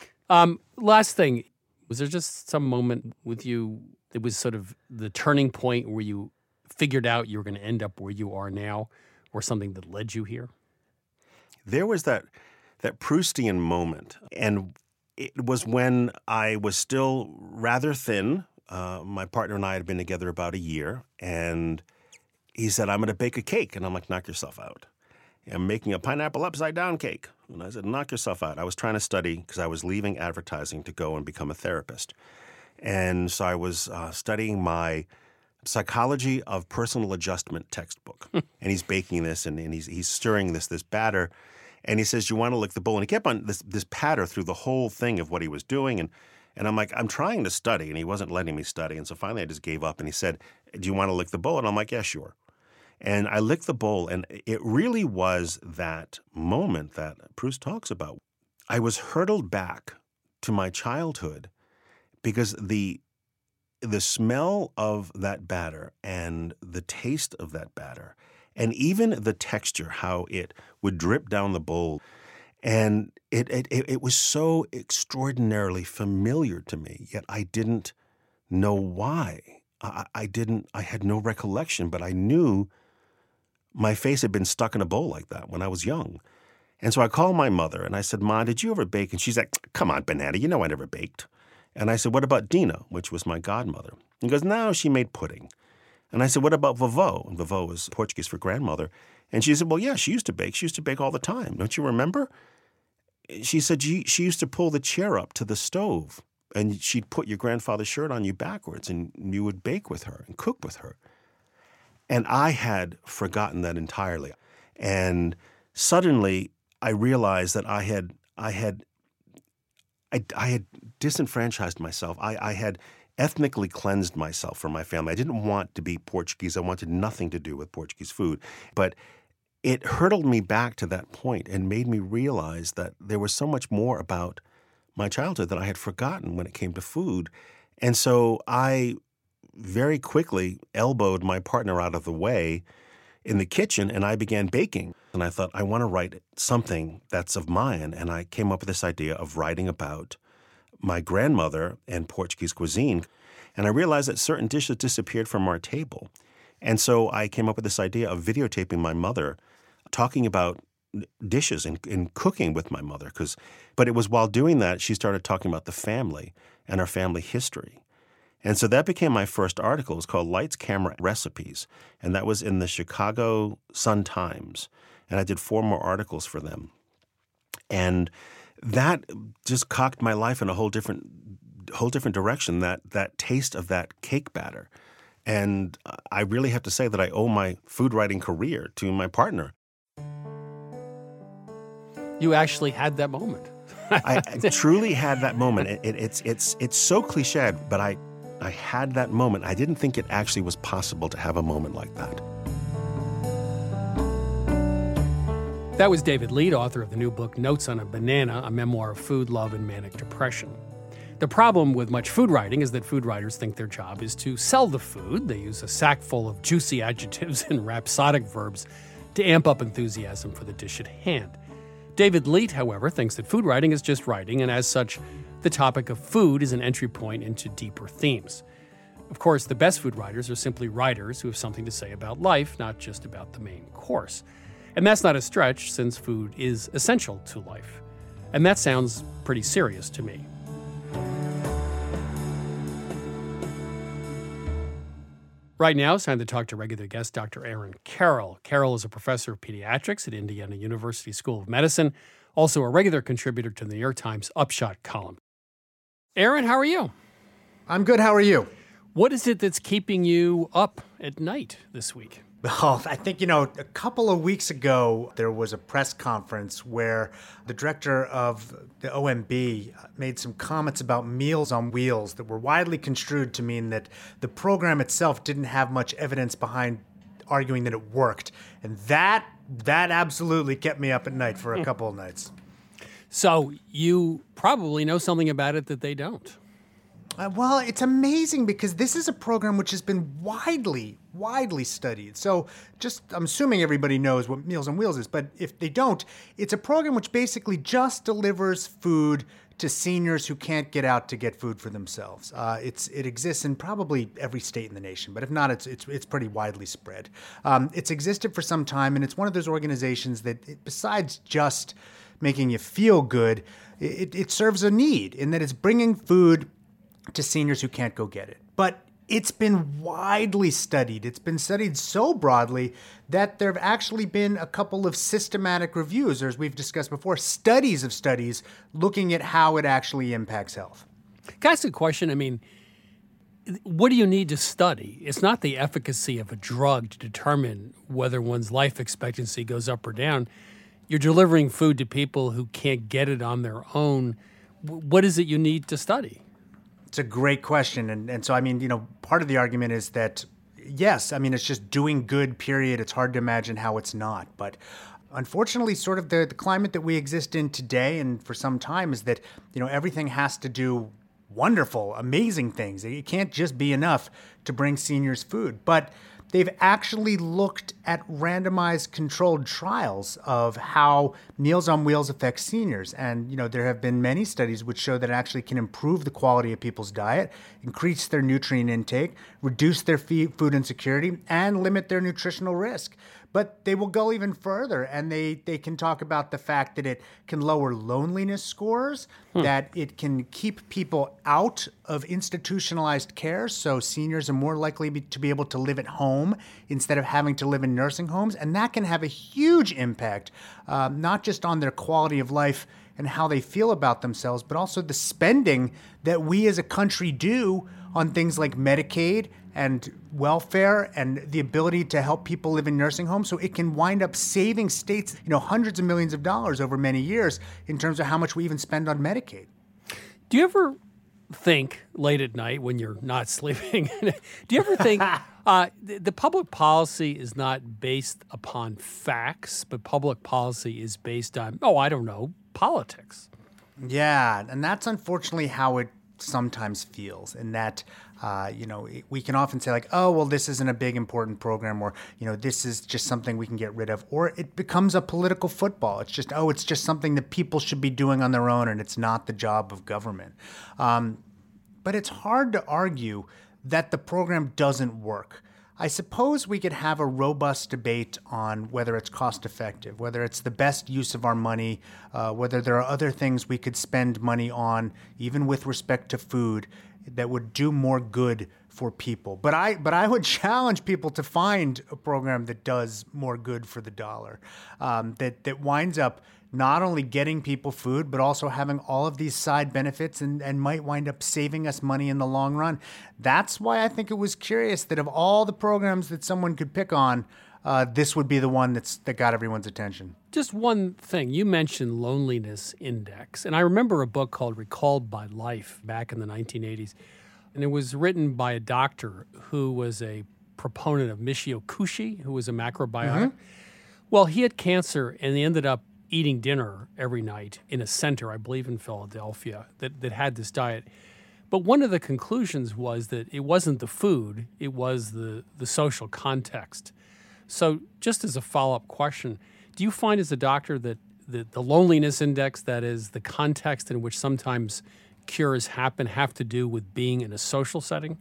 Speaker 1: Um, last thing, was there just some moment with you that was sort of the turning point where you figured out you were going to end up where you are now, or something that led you here?
Speaker 6: There was that that Proustian moment, and it was when I was still rather thin. Uh, my partner and I had been together about a year, and he said, I'm going to bake a cake. And I'm like, knock yourself out. I'm making a pineapple upside-down cake. And I said, knock yourself out. I was trying to study because I was leaving advertising to go and become a therapist. And so I was uh, studying my Psychology of Personal Adjustment textbook. And he's baking this, and, and he's he's stirring this this batter. And he says, you want to lick the bowl? And he kept on this this patter through the whole thing of what he was doing. And and I'm like, I'm trying to study. And he wasn't letting me study. And so finally I just gave up. And he said, do you want to lick the bowl? And I'm like, yeah, sure. And I licked the bowl. And it really was that moment that Proust talks about. I was hurtled back to my childhood because the the smell of that batter and the taste of that batter and even the texture, how it would drip down the bowl. And it, it, it was so extraordinarily familiar to me, yet I didn't know why. I, I didn't, I had no recollection, but I knew my face had been stuck in a bowl like that when I was young. And so I called my mother and I said, Ma, did you ever bake? And she's like, come on, Banana, you know I never baked. And I said, what about Dina, which was my godmother? He goes, no, she made pudding. And I said, what about Vovó? And Vovó was Portuguese for grandmother. And she said, well, yeah, she used to bake. She used to bake all the time. Don't you remember? She said she, she used to pull the chair up to the stove, and she'd put your grandfather's shirt on you backwards, and you would bake with her and cook with her. And I had forgotten that entirely. And suddenly I realized that I had I had I, I had disenfranchised myself. I, I had ethnically cleansed myself from my family. I didn't want to be Portuguese. I wanted nothing to do with Portuguese food. But it hurtled me back to that point and made me realize that there was so much more about my childhood that I had forgotten when it came to food. And so I very quickly elbowed my partner out of the way in the kitchen, and I began baking. And I thought, I want to write something that's of mine. And I came up with this idea of writing about my grandmother and Portuguese cuisine. And I realized that certain dishes disappeared from our table. And so I came up with this idea of videotaping my mother talking about dishes and, and cooking with my mother. Cause, but it was while doing that, she started talking about the family and our family history. And so that became my first article. It was called Lights, Camera, Recipes. And that was in the Chicago Sun-Times. And I did four more articles for them. And that just cocked my life in a whole different whole different direction, that that taste of that cake batter. And I really have to say that I owe my food writing career to my partner.
Speaker 1: You actually had that moment.
Speaker 6: I, I truly had that moment. It, it, it's it's it's so cliched, but I I had that moment. I didn't think it actually was possible to have a moment like that.
Speaker 1: That was David Leite, author of the new book, Notes on a Banana, a memoir of food, love, and manic depression. The problem with much food writing is that food writers think their job is to sell the food. They use a sack full of juicy adjectives and rhapsodic verbs to amp up enthusiasm for the dish at hand. David Leite, however, thinks that food writing is just writing, and as such, the topic of food is an entry point into deeper themes. Of course, the best food writers are simply writers who have something to say about life, not just about the main course. And that's not a stretch, since food is essential to life. And that sounds pretty serious to me. Right now, it's time to talk to regular guest Doctor Aaron Carroll. Carroll is a professor of pediatrics at Indiana University School of Medicine, also a regular contributor to the New York Times Upshot column. Aaron, how are you?
Speaker 2: I'm good. How are you?
Speaker 1: What is it that's keeping you up at night this week?
Speaker 2: Well, I think, you know, a couple of weeks ago, there was a press conference where the director of the O M B made some comments about Meals on Wheels that were widely construed to mean that the program itself didn't have much evidence behind arguing that it worked. And that that absolutely kept me up at night for a couple of nights.
Speaker 1: So you probably know something about it that they don't.
Speaker 2: Uh, well, it's amazing because this is a program which has been widely, widely studied. So just, I'm assuming everybody knows what Meals on Wheels is, but if they don't, it's a program which basically just delivers food to seniors who can't get out to get food for themselves. Uh, it's it exists in probably every state in the nation, but if not, it's it's it's pretty widely spread. Um, it's existed for some time, and it's one of those organizations that, it, besides just making you feel good, it, it serves a need in that it's bringing food to seniors who can't go get it. But it's been widely studied. It's been studied so broadly that there have actually been a couple of systematic reviews, or as we've discussed before, studies of studies looking at how it actually impacts health.
Speaker 1: Can I ask a question? I mean, what do you need to study? It's not the efficacy of a drug to determine whether one's life expectancy goes up or down. You're delivering food to people who can't get it on their own. What is it you need to study?
Speaker 2: It's a great question. And, and so, I mean, you know, part of the argument is that, yes, I mean, it's just doing good, period. It's hard to imagine how it's not. But unfortunately, sort of the, the climate that we exist in today and for some time is that, you know, everything has to do wonderful, amazing things. It can't just be enough to bring seniors food. But they've actually looked at randomized controlled trials of how Meals on Wheels affects seniors. And, you know, there have been many studies which show that it actually can improve the quality of people's diet, increase their nutrient intake, reduce their food insecurity, and limit their nutritional risk. But they will go even further, and they, they can talk about the fact that it can lower loneliness scores, hmm. that it can keep people out of institutionalized care, so seniors are more likely be, to be able to live at home instead of having to live in nursing homes, and that can have a huge impact, uh, not just on their quality of life and how they feel about themselves, but also the spending that we as a country do on things like Medicaid and welfare and the ability to help people live in nursing homes. So it can wind up saving states, you know, hundreds of millions of dollars over many years in terms of how much we even spend on Medicaid.
Speaker 1: Do you ever think late at night when you're not sleeping, do you ever think uh, the, the public policy is not based upon facts, but public policy is based on, oh, I don't know, politics?
Speaker 2: Yeah, and that's unfortunately how it sometimes feels, in that uh, you know, we can often say like, oh, well, this isn't a big important program, or, you know, this is just something we can get rid of, or it becomes a political football. It's just, oh, it's just something that people should be doing on their own, and it's not the job of government. Um, but it's hard to argue that the program doesn't work. I suppose we could have a robust debate on whether it's cost effective, whether it's the best use of our money, uh, whether there are other things we could spend money on, even with respect to food, that would do more good for people. But I but I would challenge people to find a program that does more good for the dollar, um, that, that winds up not only getting people food, but also having all of these side benefits and, and might wind up saving us money in the long run. That's why I think it was curious that of all the programs that someone could pick on, uh, this would be the one that's that got everyone's attention.
Speaker 1: Just one thing. You mentioned loneliness index, and I remember a book called Recalled by Life back in the nineteen eighties, and it was written by a doctor who was a proponent of Michio Kushi, who was a macrobiotic. Mm-hmm. Well, he had cancer, and he ended up eating dinner every night in a center, I believe in Philadelphia, that, that had this diet. But one of the conclusions was that it wasn't the food, it was the, the social context. So just as a follow-up question, do you find as a doctor that the, the loneliness index, that is the context in which sometimes cures happen, have to do with being in a social setting?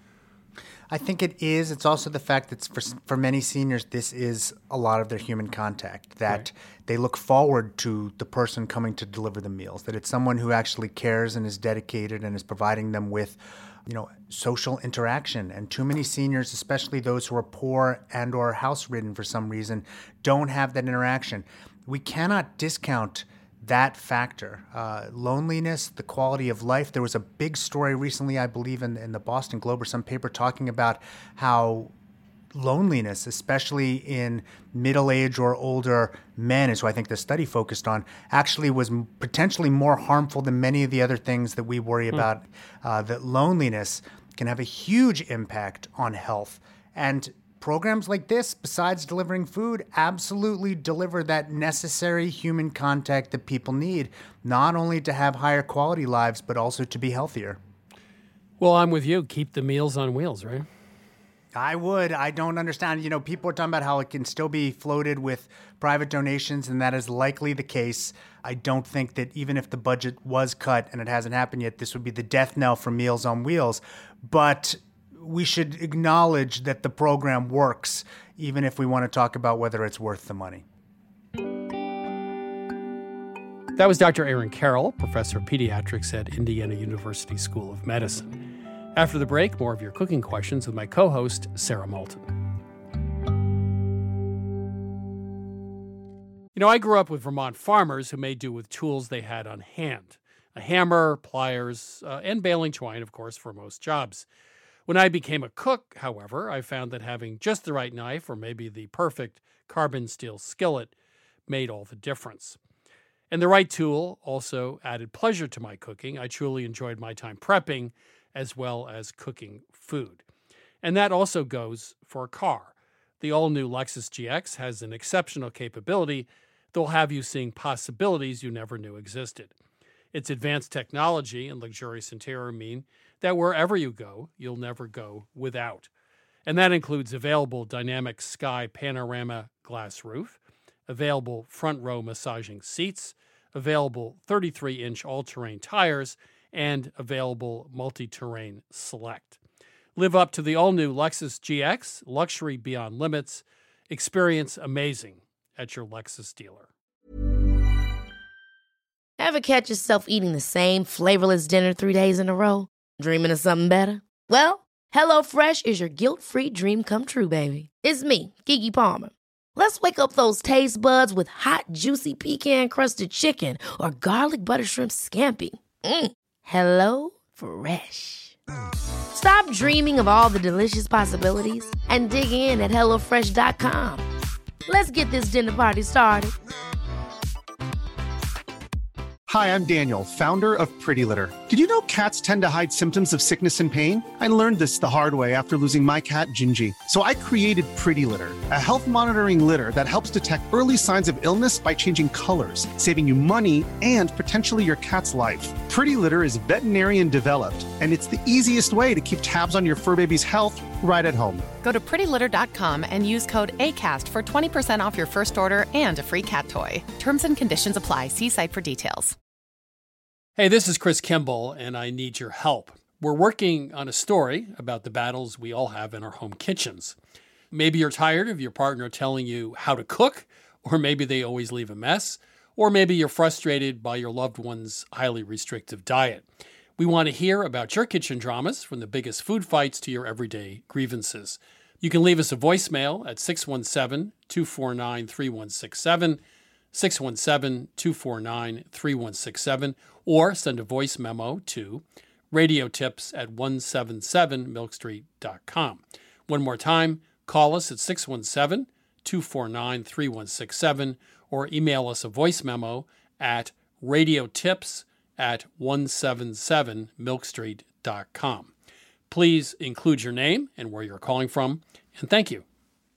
Speaker 2: I think it is. It's also the fact that for for many seniors, this is a lot of their human contact, that right. they look forward to the person coming to deliver the meals, that it's someone who actually cares and is dedicated and is providing them with, you know, social interaction. And too many seniors, especially those who are poor and or house-ridden for some reason, don't have that interaction. We cannot discount that factor. Uh, loneliness, the quality of life. There was a big story recently, I believe, in, in the Boston Globe or some paper talking about how loneliness, especially in middle-aged or older men, is who I think the study focused on, actually was potentially more harmful than many of the other things that we worry mm. about. Uh, that loneliness can have a huge impact on health. And programs like this, besides delivering food, absolutely deliver that necessary human contact that people need, not only to have higher quality lives, but also to be healthier.
Speaker 1: Well, I'm with you. Keep the meals on wheels, right?
Speaker 2: I would. I don't understand. You know, people are talking about how it can still be floated with private donations, and that is likely the case. I don't think that even if the budget was cut, and it hasn't happened yet, this would be the death knell for Meals on Wheels. But we should acknowledge that the program works, even if we want to talk about whether it's worth the money.
Speaker 1: That was Doctor Aaron Carroll, professor of pediatrics at Indiana University School of Medicine. After the break, more of your cooking questions with my co-host, Sarah Moulton. You know, I grew up with Vermont farmers who made do with tools they had on hand. A hammer, pliers, uh, and baling twine, of course, for most jobs. When I became a cook, however, I found that having just the right knife or maybe the perfect carbon steel skillet made all the difference. And the right tool also added pleasure to my cooking. I truly enjoyed my time prepping as well as cooking food. And that also goes for a car. The all-new Lexus G X has an exceptional capability that will have you seeing possibilities you never knew existed. Its advanced technology and luxurious interior mean that wherever you go, you'll never go without. And that includes available dynamic sky panorama glass roof, available front row massaging seats, available thirty-three inch all-terrain tires, and available multi-terrain select. Live up to the all-new Lexus G X, luxury beyond limits. Experience amazing at your Lexus dealer.
Speaker 3: Ever catch yourself eating the same flavorless dinner three days in a row? Dreaming of something better? Well, HelloFresh is your guilt-free dream come true, baby. It's me, Keke Palmer. Let's wake up those taste buds with hot, juicy pecan-crusted chicken or garlic butter shrimp scampi. Mm. Hello Fresh. Stop dreaming of all the delicious possibilities and dig in at hello fresh dot com. Let's get this dinner party started.
Speaker 4: Hi, I'm Daniel, founder of Pretty Litter. Did you know cats tend to hide symptoms of sickness and pain? I learned this the hard way after losing my cat, Gingy. So I created Pretty Litter, a health monitoring litter that helps detect early signs of illness by changing colors, saving you money and potentially your cat's life. Pretty Litter is veterinarian developed, and it's the easiest way to keep tabs on your fur baby's health right at home.
Speaker 5: Go to pretty litter dot com and use code ACAST for twenty percent off your first order and a free cat toy. Terms and conditions apply. See site for details.
Speaker 1: Hey, this is Chris Kimball, and I need your help. We're working on a story about the battles we all have in our home kitchens. Maybe you're tired of your partner telling you how to cook, or maybe they always leave a mess, or maybe you're frustrated by your loved one's highly restrictive diet. We want to hear about your kitchen dramas, from the biggest food fights to your everyday grievances. You can leave us a voicemail at six one seven, two four nine, three one six seven, six one seven, two four nine, three one six seven, or send a voice memo to radiotips at one seven seven milk street dot com. One more time, call us at six one seven, two four nine, three one six seven, or email us a voice memo at radiotips at one seven seven milk street dot com. Please include your name and where you're calling from, and thank you.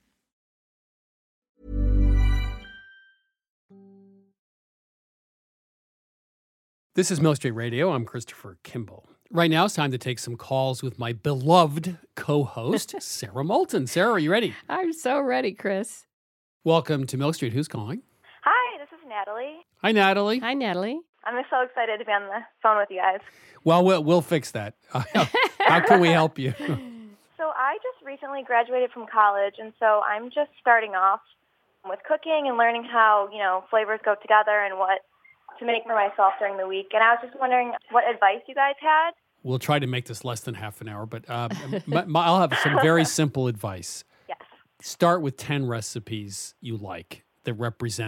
Speaker 1: This is Milk Street Radio. I'm Christopher Kimball. Right now, it's time to take some calls with my beloved co-host, Sarah Moulton. Sarah, are you ready?
Speaker 8: I'm so ready, Chris.
Speaker 1: Welcome to Milk Street. Who's calling?
Speaker 24: Hi, this is Natalie.
Speaker 1: Hi, Natalie.
Speaker 8: Hi, Natalie.
Speaker 24: I'm so excited to be on the phone with you guys.
Speaker 1: Well, we'll, we'll fix that. How can we help you?
Speaker 24: So I just recently graduated from college, and so I'm just starting off with cooking and learning how, you know, flavors go together and what to make for myself during the week. And I was just wondering what advice you guys had.
Speaker 1: We'll try to make this less than half an hour, but uh, my, my, I'll have some very simple advice.
Speaker 24: Yes.
Speaker 1: Start with ten recipes you like that represent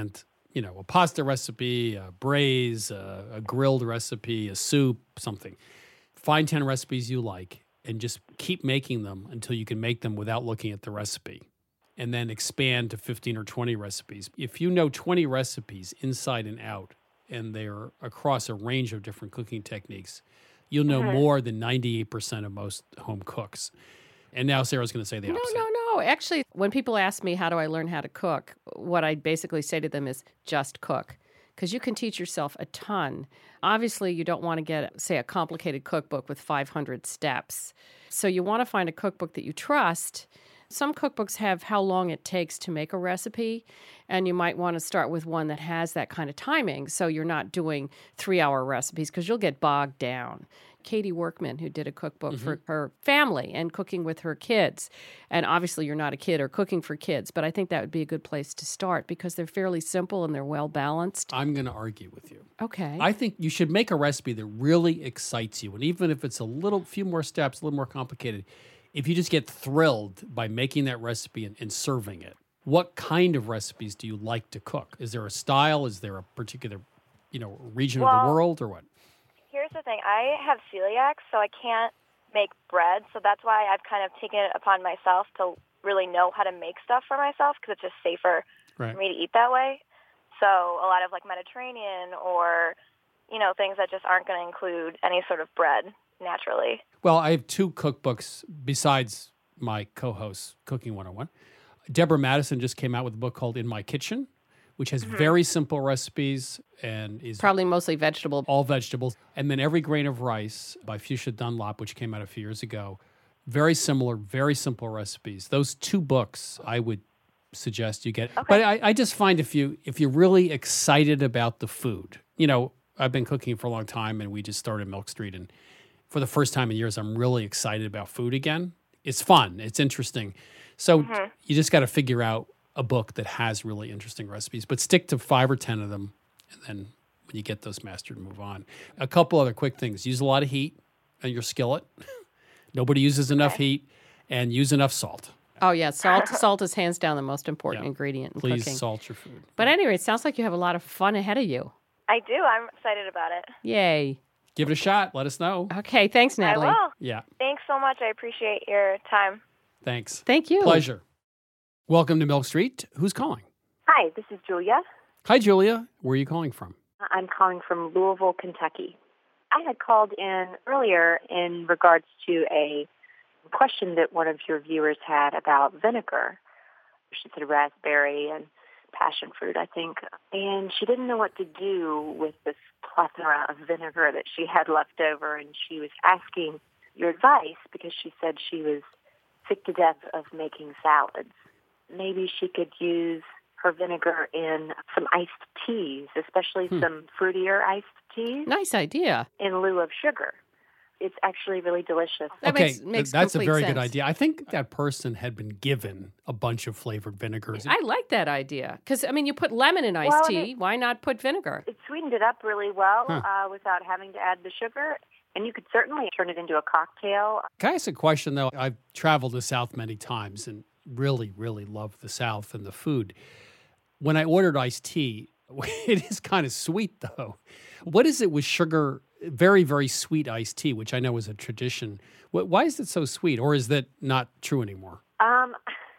Speaker 1: you know, a pasta recipe, a braise, a, a grilled recipe, a soup, something. Find ten recipes you like and just keep making them until you can make them without looking at the recipe. And then expand to fifteen or twenty recipes. If you know twenty recipes inside and out, and they're across a range of different cooking techniques, you'll know
Speaker 8: Mhm.
Speaker 1: more than ninety-eight percent of most home cooks. And now Sarah's going to say the
Speaker 8: No,
Speaker 1: opposite.
Speaker 8: no, no. Actually, when people ask me, how do I learn how to cook? What I basically say to them is just cook. Because you can teach yourself a ton. Obviously, you don't want to get, say, a complicated cookbook with five hundred steps. So you want to find a cookbook that you trust. Some cookbooks have how long it takes to make a recipe, and you might want to start with one that has that kind of timing so you're not doing three-hour recipes because you'll get bogged down. Katie Workman, who did a cookbook
Speaker 1: Mm-hmm.
Speaker 8: for her family and cooking with her kids. And obviously you're not a kid or cooking for kids, but I think that would be a good place to start because they're fairly simple and they're well balanced.
Speaker 1: I'm going to argue with you.
Speaker 8: Okay.
Speaker 1: I think you should make a recipe that really excites you. And even if it's a little few more steps, a little more complicated, if you just get thrilled by making that recipe and, and serving it, what kind of recipes do you like to cook? Is there a style? Is there a particular, you know, region of
Speaker 24: Well,
Speaker 1: the world or what?
Speaker 24: Here's the thing. I have celiac, so I can't make bread. So that's why I've kind of taken it upon myself to really know how to make stuff for myself because it's just safer
Speaker 1: Right.
Speaker 24: for me to eat that way. So a lot of like Mediterranean or, you know, things that just aren't going to include any sort of bread naturally.
Speaker 1: Well, I have two cookbooks besides my co-host, Cooking one oh one. Deborah Madison just came out with a book called In My Kitchen, which has
Speaker 8: Mhm.
Speaker 1: very simple recipes and is
Speaker 8: Probably mostly vegetable.
Speaker 1: all vegetables. And then Every Grain of Rice by Fuchsia Dunlop, which came out a few years ago. Very similar, very simple recipes. Those two books I would suggest you get. But I, I just find if you if you're really excited about the food, you know, I've been cooking for a long time and we just started Milk Street, and for the first time in years, I'm really excited about food again. It's fun. It's interesting. So
Speaker 24: Mhm.
Speaker 1: you just got to figure out a book that has really interesting recipes, but stick to five or ten of them. And then when you get those mastered, move on. A couple other quick things. Use a lot of heat on your skillet. Nobody uses enough heat, and use enough salt.
Speaker 8: Oh, yeah. Salt salt is hands down the most important
Speaker 1: Yeah.
Speaker 8: ingredient in
Speaker 1: Please
Speaker 8: cooking.
Speaker 1: salt your food.
Speaker 8: But anyway, it sounds like you have a lot of fun ahead of you.
Speaker 24: I do. I'm excited about it.
Speaker 8: Yay.
Speaker 1: Give it a shot. Let us know.
Speaker 8: Okay. Thanks, Natalie.
Speaker 24: I will.
Speaker 1: Yeah.
Speaker 24: Thanks so much. I appreciate your time.
Speaker 1: Thanks.
Speaker 8: Thank you.
Speaker 1: Pleasure. Welcome to Milk Street. Who's calling?
Speaker 7: Hi, this is Julia.
Speaker 1: Hi, Julia. Where are you calling from?
Speaker 7: I'm calling from Louisville, Kentucky. I had called in earlier in regards to a question that one of your viewers had about vinegar. She said raspberry and passion fruit, I think. And she didn't know what to do with this plethora of vinegar that she had left over. And she was asking your advice because she said she was sick to death of making salads. Maybe she could use her vinegar in some iced teas, especially
Speaker 8: Hmm.
Speaker 7: some fruitier iced teas.
Speaker 8: Nice idea.
Speaker 7: In lieu of sugar. It's actually really delicious.
Speaker 1: okay, th- that's a very good idea. I think that person had been given a bunch of flavored vinegars.
Speaker 8: I like that idea. Because, I mean, you put lemon in iced
Speaker 7: Well,
Speaker 8: tea.
Speaker 7: it-
Speaker 8: Why not put vinegar?
Speaker 7: It sweetened it up really well
Speaker 1: Huh.
Speaker 7: uh, without having to add the sugar. And you could certainly turn it into a cocktail.
Speaker 1: Can I ask a question, though? I've traveled the South many times and really, really love the South and the food. When I ordered iced tea, it is kind of sweet, though. What is it with sugar? Very, very sweet iced tea, which I know is a tradition. Wh- Why is it so sweet? Or is that not true anymore?
Speaker 7: Um,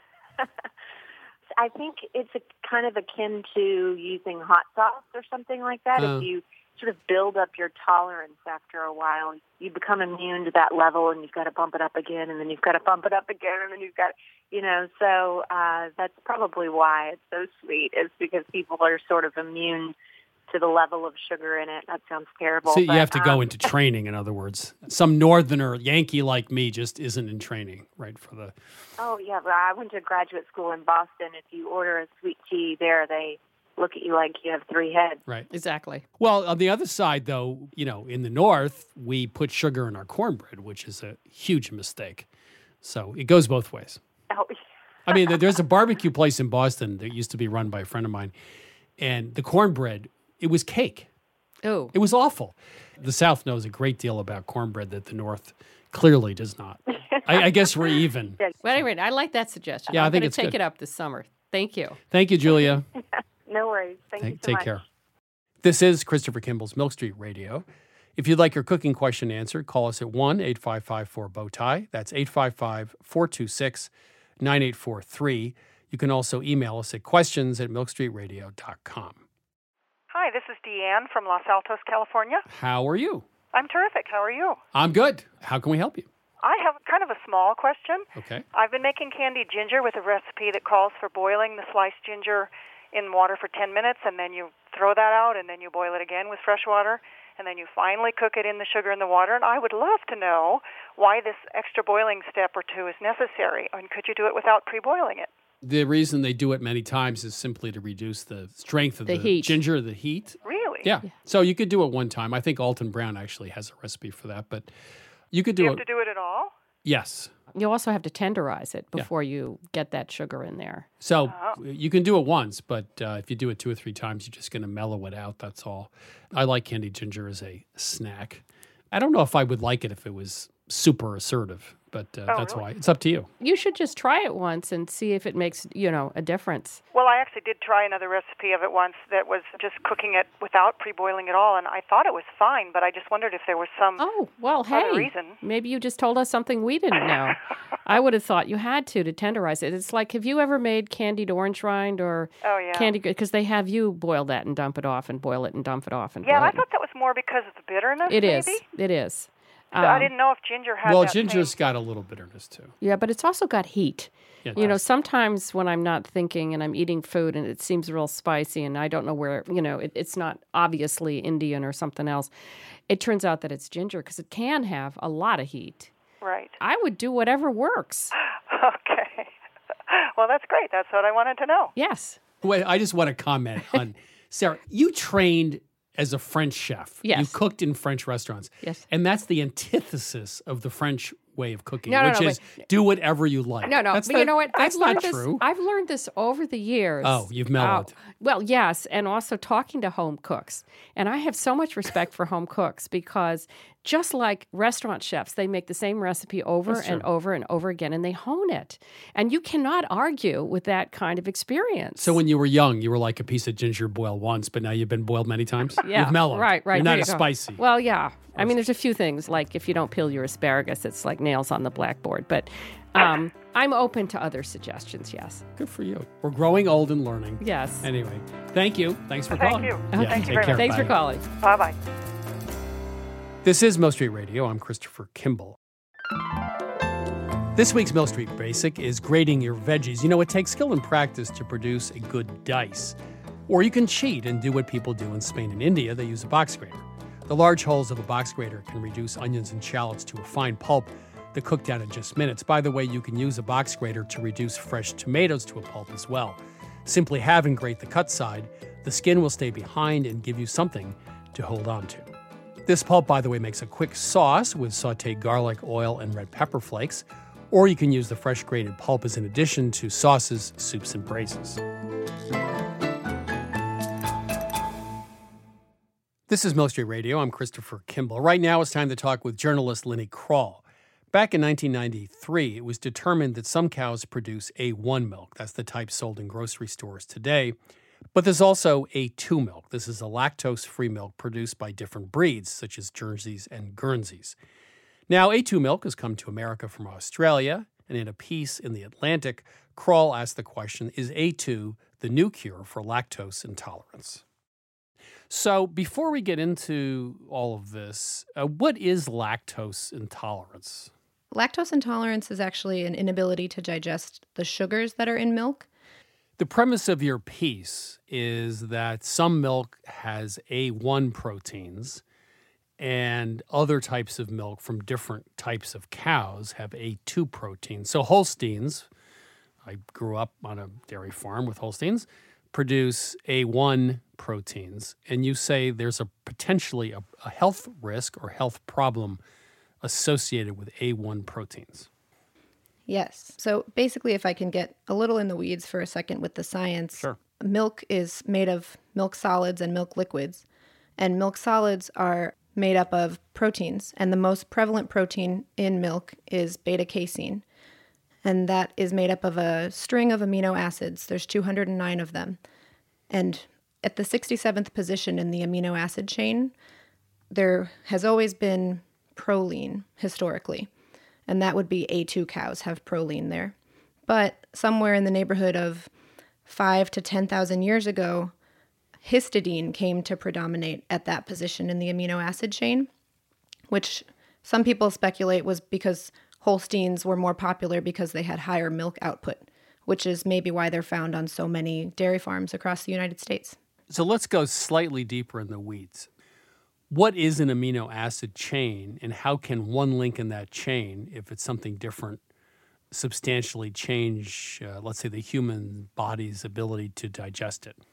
Speaker 7: I think it's a kind of akin to using hot sauce or something like that.
Speaker 1: Oh.
Speaker 7: If you sort of build up your tolerance after a while, you become immune to that level, and you've got to bump it up again, and then you've got to bump it up again, and then you've got, you know, so uh, that's probably why it's so sweet, is because people are sort of immune to the level of sugar in it. That sounds terrible.
Speaker 1: So you
Speaker 7: but,
Speaker 1: have to go
Speaker 7: um,
Speaker 1: into training, in other words. Some northerner Yankee like me just isn't in training, right, for the...
Speaker 7: Oh, yeah. Well, I went to graduate school in Boston. If you order a sweet tea there, they look at you like you have three heads.
Speaker 1: Right.
Speaker 8: Exactly.
Speaker 1: Well, on the other side, though, you know, in the North, we put sugar in our cornbread, which is a huge mistake. So it goes both ways.
Speaker 7: Oh,
Speaker 1: I mean, there's a barbecue place in Boston that used to be run by a friend of mine, and the cornbread, it was cake.
Speaker 8: Oh.
Speaker 1: It was awful. The South knows a great deal about cornbread that the North clearly does not. I, I guess we're even.
Speaker 8: Well, anyway, I like that suggestion.
Speaker 1: Yeah, I
Speaker 8: I'm
Speaker 1: think
Speaker 8: gonna
Speaker 1: it's
Speaker 8: take
Speaker 1: good.
Speaker 8: it up this summer. Thank you.
Speaker 1: Thank you, Julia.
Speaker 7: No worries. Thank
Speaker 1: Take,
Speaker 7: you so
Speaker 1: take
Speaker 7: much.
Speaker 1: care. This is Christopher Kimball's Milk Street Radio. If you'd like your cooking question answered, call us at one eight five five four bow tie. That's eight five five, four two six, nine eight four three. You can also email us at questions at milk street radio dot com.
Speaker 9: Hi, this is Deanne from Los Altos, California.
Speaker 1: How are you?
Speaker 9: I'm terrific. How are you?
Speaker 1: I'm good. How can we help you?
Speaker 9: I have kind of a small question.
Speaker 1: Okay.
Speaker 9: I've been making candied ginger with a recipe that calls for boiling the sliced ginger in water for ten minutes, and then you throw that out, and then you boil it again with fresh water, and then you finally cook it in the sugar and the water. And I would love to know why this extra boiling step or two is necessary, and could you do it without pre-boiling it?
Speaker 1: The reason they do it many times is simply to reduce the strength of
Speaker 8: The
Speaker 1: the,
Speaker 8: heat.
Speaker 1: ginger, the heat.
Speaker 9: Really?
Speaker 1: Yeah. So you could do it one time. I think Alton Brown actually has a recipe for that, but you could
Speaker 9: Do
Speaker 1: do,
Speaker 9: you have
Speaker 1: it.
Speaker 9: to do it at all?
Speaker 1: Yes.
Speaker 8: You also have to tenderize it before you get that sugar in there.
Speaker 1: So you can do it once, but uh, if you do it two or three times, you're just going to mellow it out. That's all. I like candied ginger as a snack. I don't know if I would like it if it was super assertive, but uh,
Speaker 9: Oh,
Speaker 1: that's
Speaker 9: really?
Speaker 1: why. It's up to you.
Speaker 8: You should just try it once and see if it makes, you know, a difference.
Speaker 9: Well, I actually did try another recipe of it once that was just cooking it without pre-boiling at all, and I thought it was fine, but I just wondered if there was some
Speaker 8: Oh, well, hey,
Speaker 9: other reason.
Speaker 8: maybe you just told us something we didn't know. I would have thought you had to to tenderize it. It's like, have you ever made candied orange rind or
Speaker 9: Oh, yeah.
Speaker 8: candied, because they have you boil that and dump it off and boil it and dump it off and
Speaker 9: Yeah,
Speaker 8: boil
Speaker 9: I
Speaker 8: it.
Speaker 9: thought that was more because of the bitterness,
Speaker 8: It
Speaker 9: maybe?
Speaker 8: is. It is.
Speaker 9: So I
Speaker 8: Um,
Speaker 9: didn't know if ginger had
Speaker 1: Well,
Speaker 9: that
Speaker 1: ginger's
Speaker 9: same...
Speaker 1: got a little bitterness too.
Speaker 8: Yeah, but it's also got heat.
Speaker 1: Yeah, it
Speaker 8: you know,
Speaker 1: does.
Speaker 8: sometimes when I'm not thinking and I'm eating food and it seems real spicy and I don't know where, you know, it, it's not obviously Indian or something else, it turns out that it's ginger because it can have a lot of heat.
Speaker 9: Right.
Speaker 8: I would do whatever works.
Speaker 9: Okay. Well, that's great. That's what I wanted to know.
Speaker 8: Yes.
Speaker 1: Wait, I just want to comment on Sarah. You trained as a French chef.
Speaker 8: Yes.
Speaker 1: You cooked in French restaurants.
Speaker 8: Yes.
Speaker 1: And that's the antithesis of the French way of cooking,
Speaker 8: No, no,
Speaker 1: which
Speaker 8: no,
Speaker 1: is
Speaker 8: wait.
Speaker 1: do whatever you like.
Speaker 8: No, no,
Speaker 1: That's
Speaker 8: but
Speaker 1: not-
Speaker 8: you know what?
Speaker 1: That's
Speaker 8: I've
Speaker 1: not
Speaker 8: learned this.
Speaker 1: true.
Speaker 8: I've learned this over the years.
Speaker 1: Oh, you've mellowed.
Speaker 8: Uh, well, yes, and also talking to home cooks. And I have so much respect for home cooks because just like restaurant chefs, they make the same recipe over
Speaker 1: That's
Speaker 8: and
Speaker 1: true.
Speaker 8: over and over again, and they hone it. And you cannot argue with that kind of experience.
Speaker 1: So when you were young, you were like a piece of ginger boiled once, but now you've been boiled many times?
Speaker 8: Yeah,
Speaker 1: You've mellowed.
Speaker 8: right, right.
Speaker 1: You're
Speaker 8: there
Speaker 1: not
Speaker 8: you
Speaker 1: as
Speaker 8: go.
Speaker 1: spicy.
Speaker 8: Well, yeah. I mean, there's a few things, like if you don't peel your asparagus, it's like nails on the blackboard. But um, I'm open to other suggestions, yes.
Speaker 1: Good for you. We're growing old and learning.
Speaker 8: Yes.
Speaker 1: Anyway, thank you. Thanks for
Speaker 9: Thank
Speaker 1: calling.
Speaker 9: you.
Speaker 1: Yeah,
Speaker 9: Thank you
Speaker 1: take
Speaker 9: very
Speaker 1: care.
Speaker 9: much.
Speaker 8: Thanks for
Speaker 1: Bye.
Speaker 8: calling.
Speaker 9: Bye-bye.
Speaker 1: This is Mill Street Radio. I'm Christopher Kimball. This week's Mill Street Basic is grating your veggies. You know, it takes skill and practice to produce a good dice. Or you can cheat and do what people do in Spain and India. They use a box grater. The large holes of a box grater can reduce onions and shallots to a fine pulp that cook down in just minutes. By the way, you can use a box grater to reduce fresh tomatoes to a pulp as well. Simply have and grate the cut side. The skin will stay behind and give you something to hold on to. This pulp, by the way, makes a quick sauce with sauteed garlic, oil, and red pepper flakes. Or you can use the fresh grated pulp as an addition to sauces, soups, and braises. This is Mill Street Radio. I'm Christopher Kimball. Right now, it's time to talk with journalist Lenny Kroll. Back in nineteen ninety-three, it was determined that some cows produce A one milk. That's the type sold in grocery stores today. But there's also A two milk. This is a lactose-free milk produced by different breeds, such as Jerseys and Guernseys. Now, A two milk has come to America from Australia, and in a piece in The Atlantic, Kroll asked the question, is A two the new cure for lactose intolerance? So before we get into all of this, uh, what is lactose intolerance?
Speaker 10: Lactose intolerance is actually an inability to digest the sugars that are in milk.
Speaker 1: The premise of your piece is that some milk has A one proteins and other types of milk from different types of cows have A two proteins. So Holsteins, I grew up on a dairy farm with Holsteins, produce A one proteins. And you say there's a potentially a, a health risk or health problem associated with A one proteins.
Speaker 10: Yes. So basically, if I can get a little in the weeds for a second with the science,
Speaker 1: Sure.
Speaker 10: Milk is made of milk solids and milk liquids. And milk solids are made up of proteins. And the most prevalent protein in milk is beta-casein. And that is made up of a string of amino acids. There's two hundred nine of them. And at the sixty-seventh position in the amino acid chain, there has always been proline historically, and that would be A two cows have proline there. But somewhere in the neighborhood of five to ten thousand years ago, histidine came to predominate at that position in the amino acid chain, which some people speculate was because Holsteins were more popular because they had higher milk output, which is maybe why they're found on so many dairy farms across the United States.
Speaker 1: So let's go slightly deeper in the weeds. What is an amino acid chain, and how can one link in that chain, if it's something different, substantially change, uh, let's say, the human body's ability to digest it?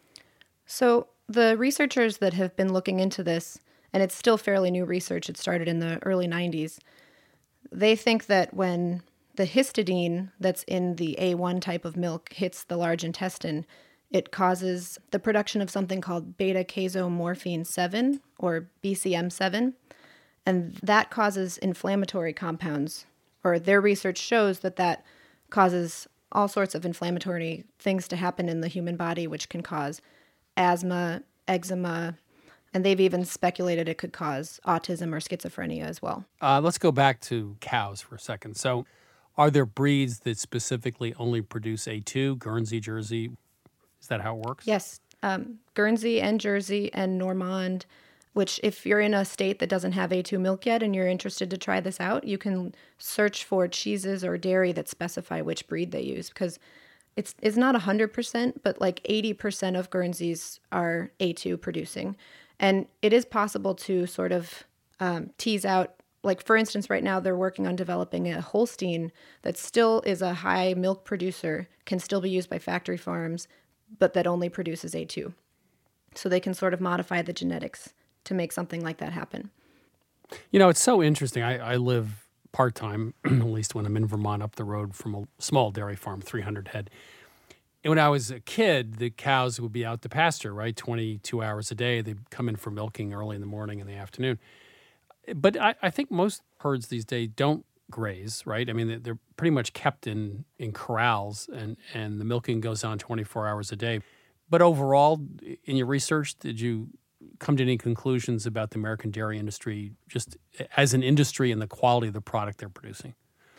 Speaker 10: So the researchers that have been looking into this, and it's still fairly new research, it started in the early nineties, they think that when the histidine that's in the A one type of milk hits the large intestine, it causes the production of something called beta-casomorphine seven, or B C M seven, and that causes inflammatory compounds, or their research shows that that causes all sorts of inflammatory things to happen in the human body, which can cause asthma, eczema, and they've even speculated it could cause autism or schizophrenia as well.
Speaker 1: Uh, let's go back to cows for a second. So are there breeds that specifically only produce A two, Guernsey, Jersey? Is that how it works?
Speaker 10: Yes. Um, Guernsey and Jersey and Normand, which if you're in a state that doesn't have A two milk yet and you're interested to try this out, you can search for cheeses or dairy that specify which breed they use, because it's it's not one hundred percent, but like eighty percent of Guernseys are A two producing. And it is possible to sort of um, tease out, like for instance, right now they're working on developing a Holstein that still is a high milk producer, can still be used by factory farms, but that only produces A two. So they can sort of modify the genetics to make something like that happen.
Speaker 1: You know, it's so interesting. I, I live part-time, at least when I'm in Vermont, up the road from a small dairy farm, three hundred head. And when I was a kid, the cows would be out to pasture, right? twenty-two hours a day. They'd come in for milking early in the morning and the afternoon. But I, I think most herds these days don't graze, right? I mean, they're pretty much kept in, in corrals, and, and the milking goes on twenty-four hours a day. But overall, in your research, did you come to any conclusions about the American dairy industry, just as an industry and the quality of the product they're producing?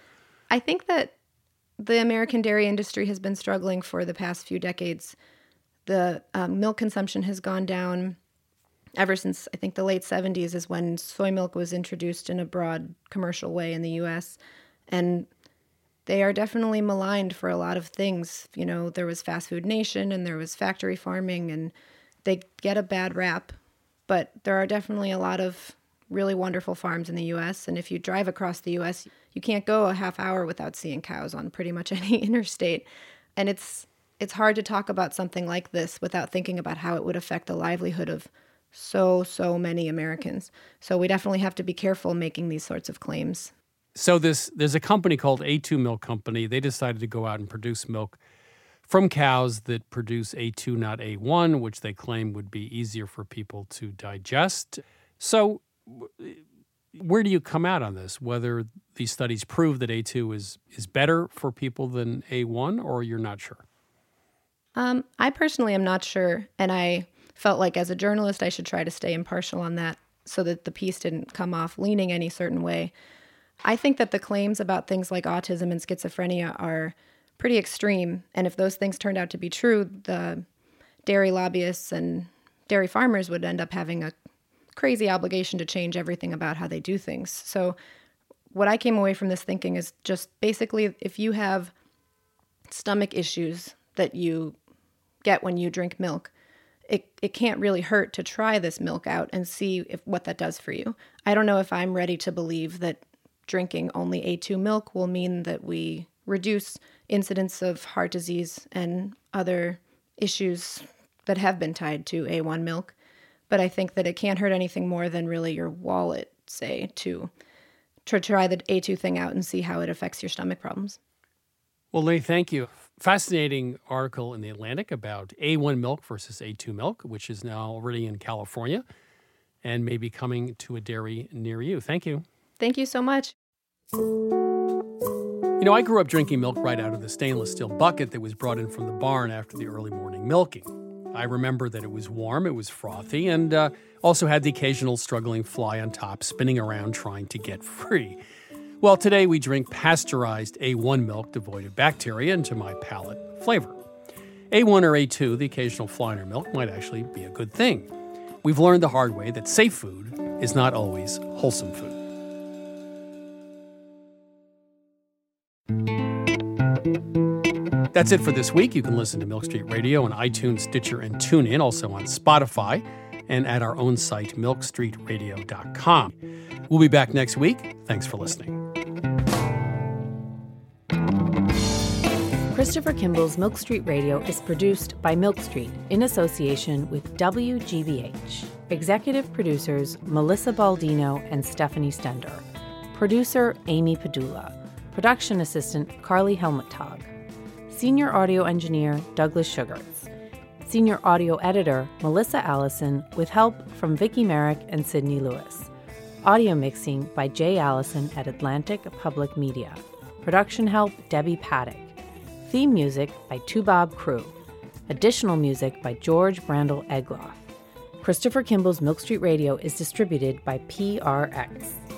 Speaker 10: I think that the American dairy industry has been struggling for the past few decades. The um, milk consumption has gone down ever since, I think, the late seventies is when soy milk was introduced in a broad commercial way in the U S. And they are definitely maligned for a lot of things. You know, there was Fast Food Nation and there was factory farming, and they get a bad rap. But there are definitely a lot of really wonderful farms in the U S. And if you drive across the U S, you can't go a half hour without seeing cows on pretty much any interstate. And it's it's hard to talk about something like this without thinking about how it would affect the livelihood of so, so many Americans. So we definitely have to be careful making these sorts of claims.
Speaker 1: So this there's a company called A two Milk Company. They decided to go out and produce milk from cows that produce A two, not A one, which they claim would be easier for people to digest. So where do you come out on this? Whether these studies prove that A two is, is better for people than A one, or you're not sure?
Speaker 10: Um, I personally am not sure, and I felt like as a journalist I should try to stay impartial on that so that the piece didn't come off leaning any certain way. I think that the claims about things like autism and schizophrenia are pretty extreme, and if those things turned out to be true, the dairy lobbyists and dairy farmers would end up having a crazy obligation to change everything about how they do things. So what I came away from this thinking is just basically if you have stomach issues that you get when you drink milk, it it can't really hurt to try this milk out and see if what that does for you. I don't know if I'm ready to believe that drinking only A two milk will mean that we reduce incidence of heart disease and other issues that have been tied to A one milk. But I think that it can't hurt anything more than really your wallet, say, to, to try the A two thing out and see how it affects your stomach problems.
Speaker 1: Well, Lee, thank you. Fascinating article in The Atlantic about A one milk versus A two milk, which is now already in California and may be coming to a dairy near you. Thank you.
Speaker 10: Thank you so much.
Speaker 1: You know, I grew up drinking milk right out of the stainless steel bucket that was brought in from the barn after the early morning milking. I remember that it was warm, it was frothy, and uh, also had the occasional struggling fly on top spinning around trying to get free. Well, today we drink pasteurized A one milk devoid of bacteria, and to my palate, flavor. A one or A two, the occasional fly in our milk, might actually be a good thing. We've learned the hard way that safe food is not always wholesome food. That's it for this week. You can listen to Milk Street Radio on iTunes, Stitcher, and TuneIn, also on Spotify, and at our own site, milk street radio dot com. We'll be back next week. Thanks for listening.
Speaker 11: Christopher Kimball's Milk Street Radio is produced by Milk Street in association with W G B H. Executive producers Melissa Baldino and Stephanie Stender. Producer Amy Padula. Production assistant Carly Helmuttag. Senior audio engineer Douglas Sugarts. Senior audio editor Melissa Allison with help from Vicki Merrick and Sydney Lewis. Audio mixing by Jay Allison at Atlantic Public Media. Production help Debbie Paddock. Theme music by Tubob Crew. Additional music by George Brandel Egloff. Christopher Kimball's Milk Street Radio is distributed by P R X.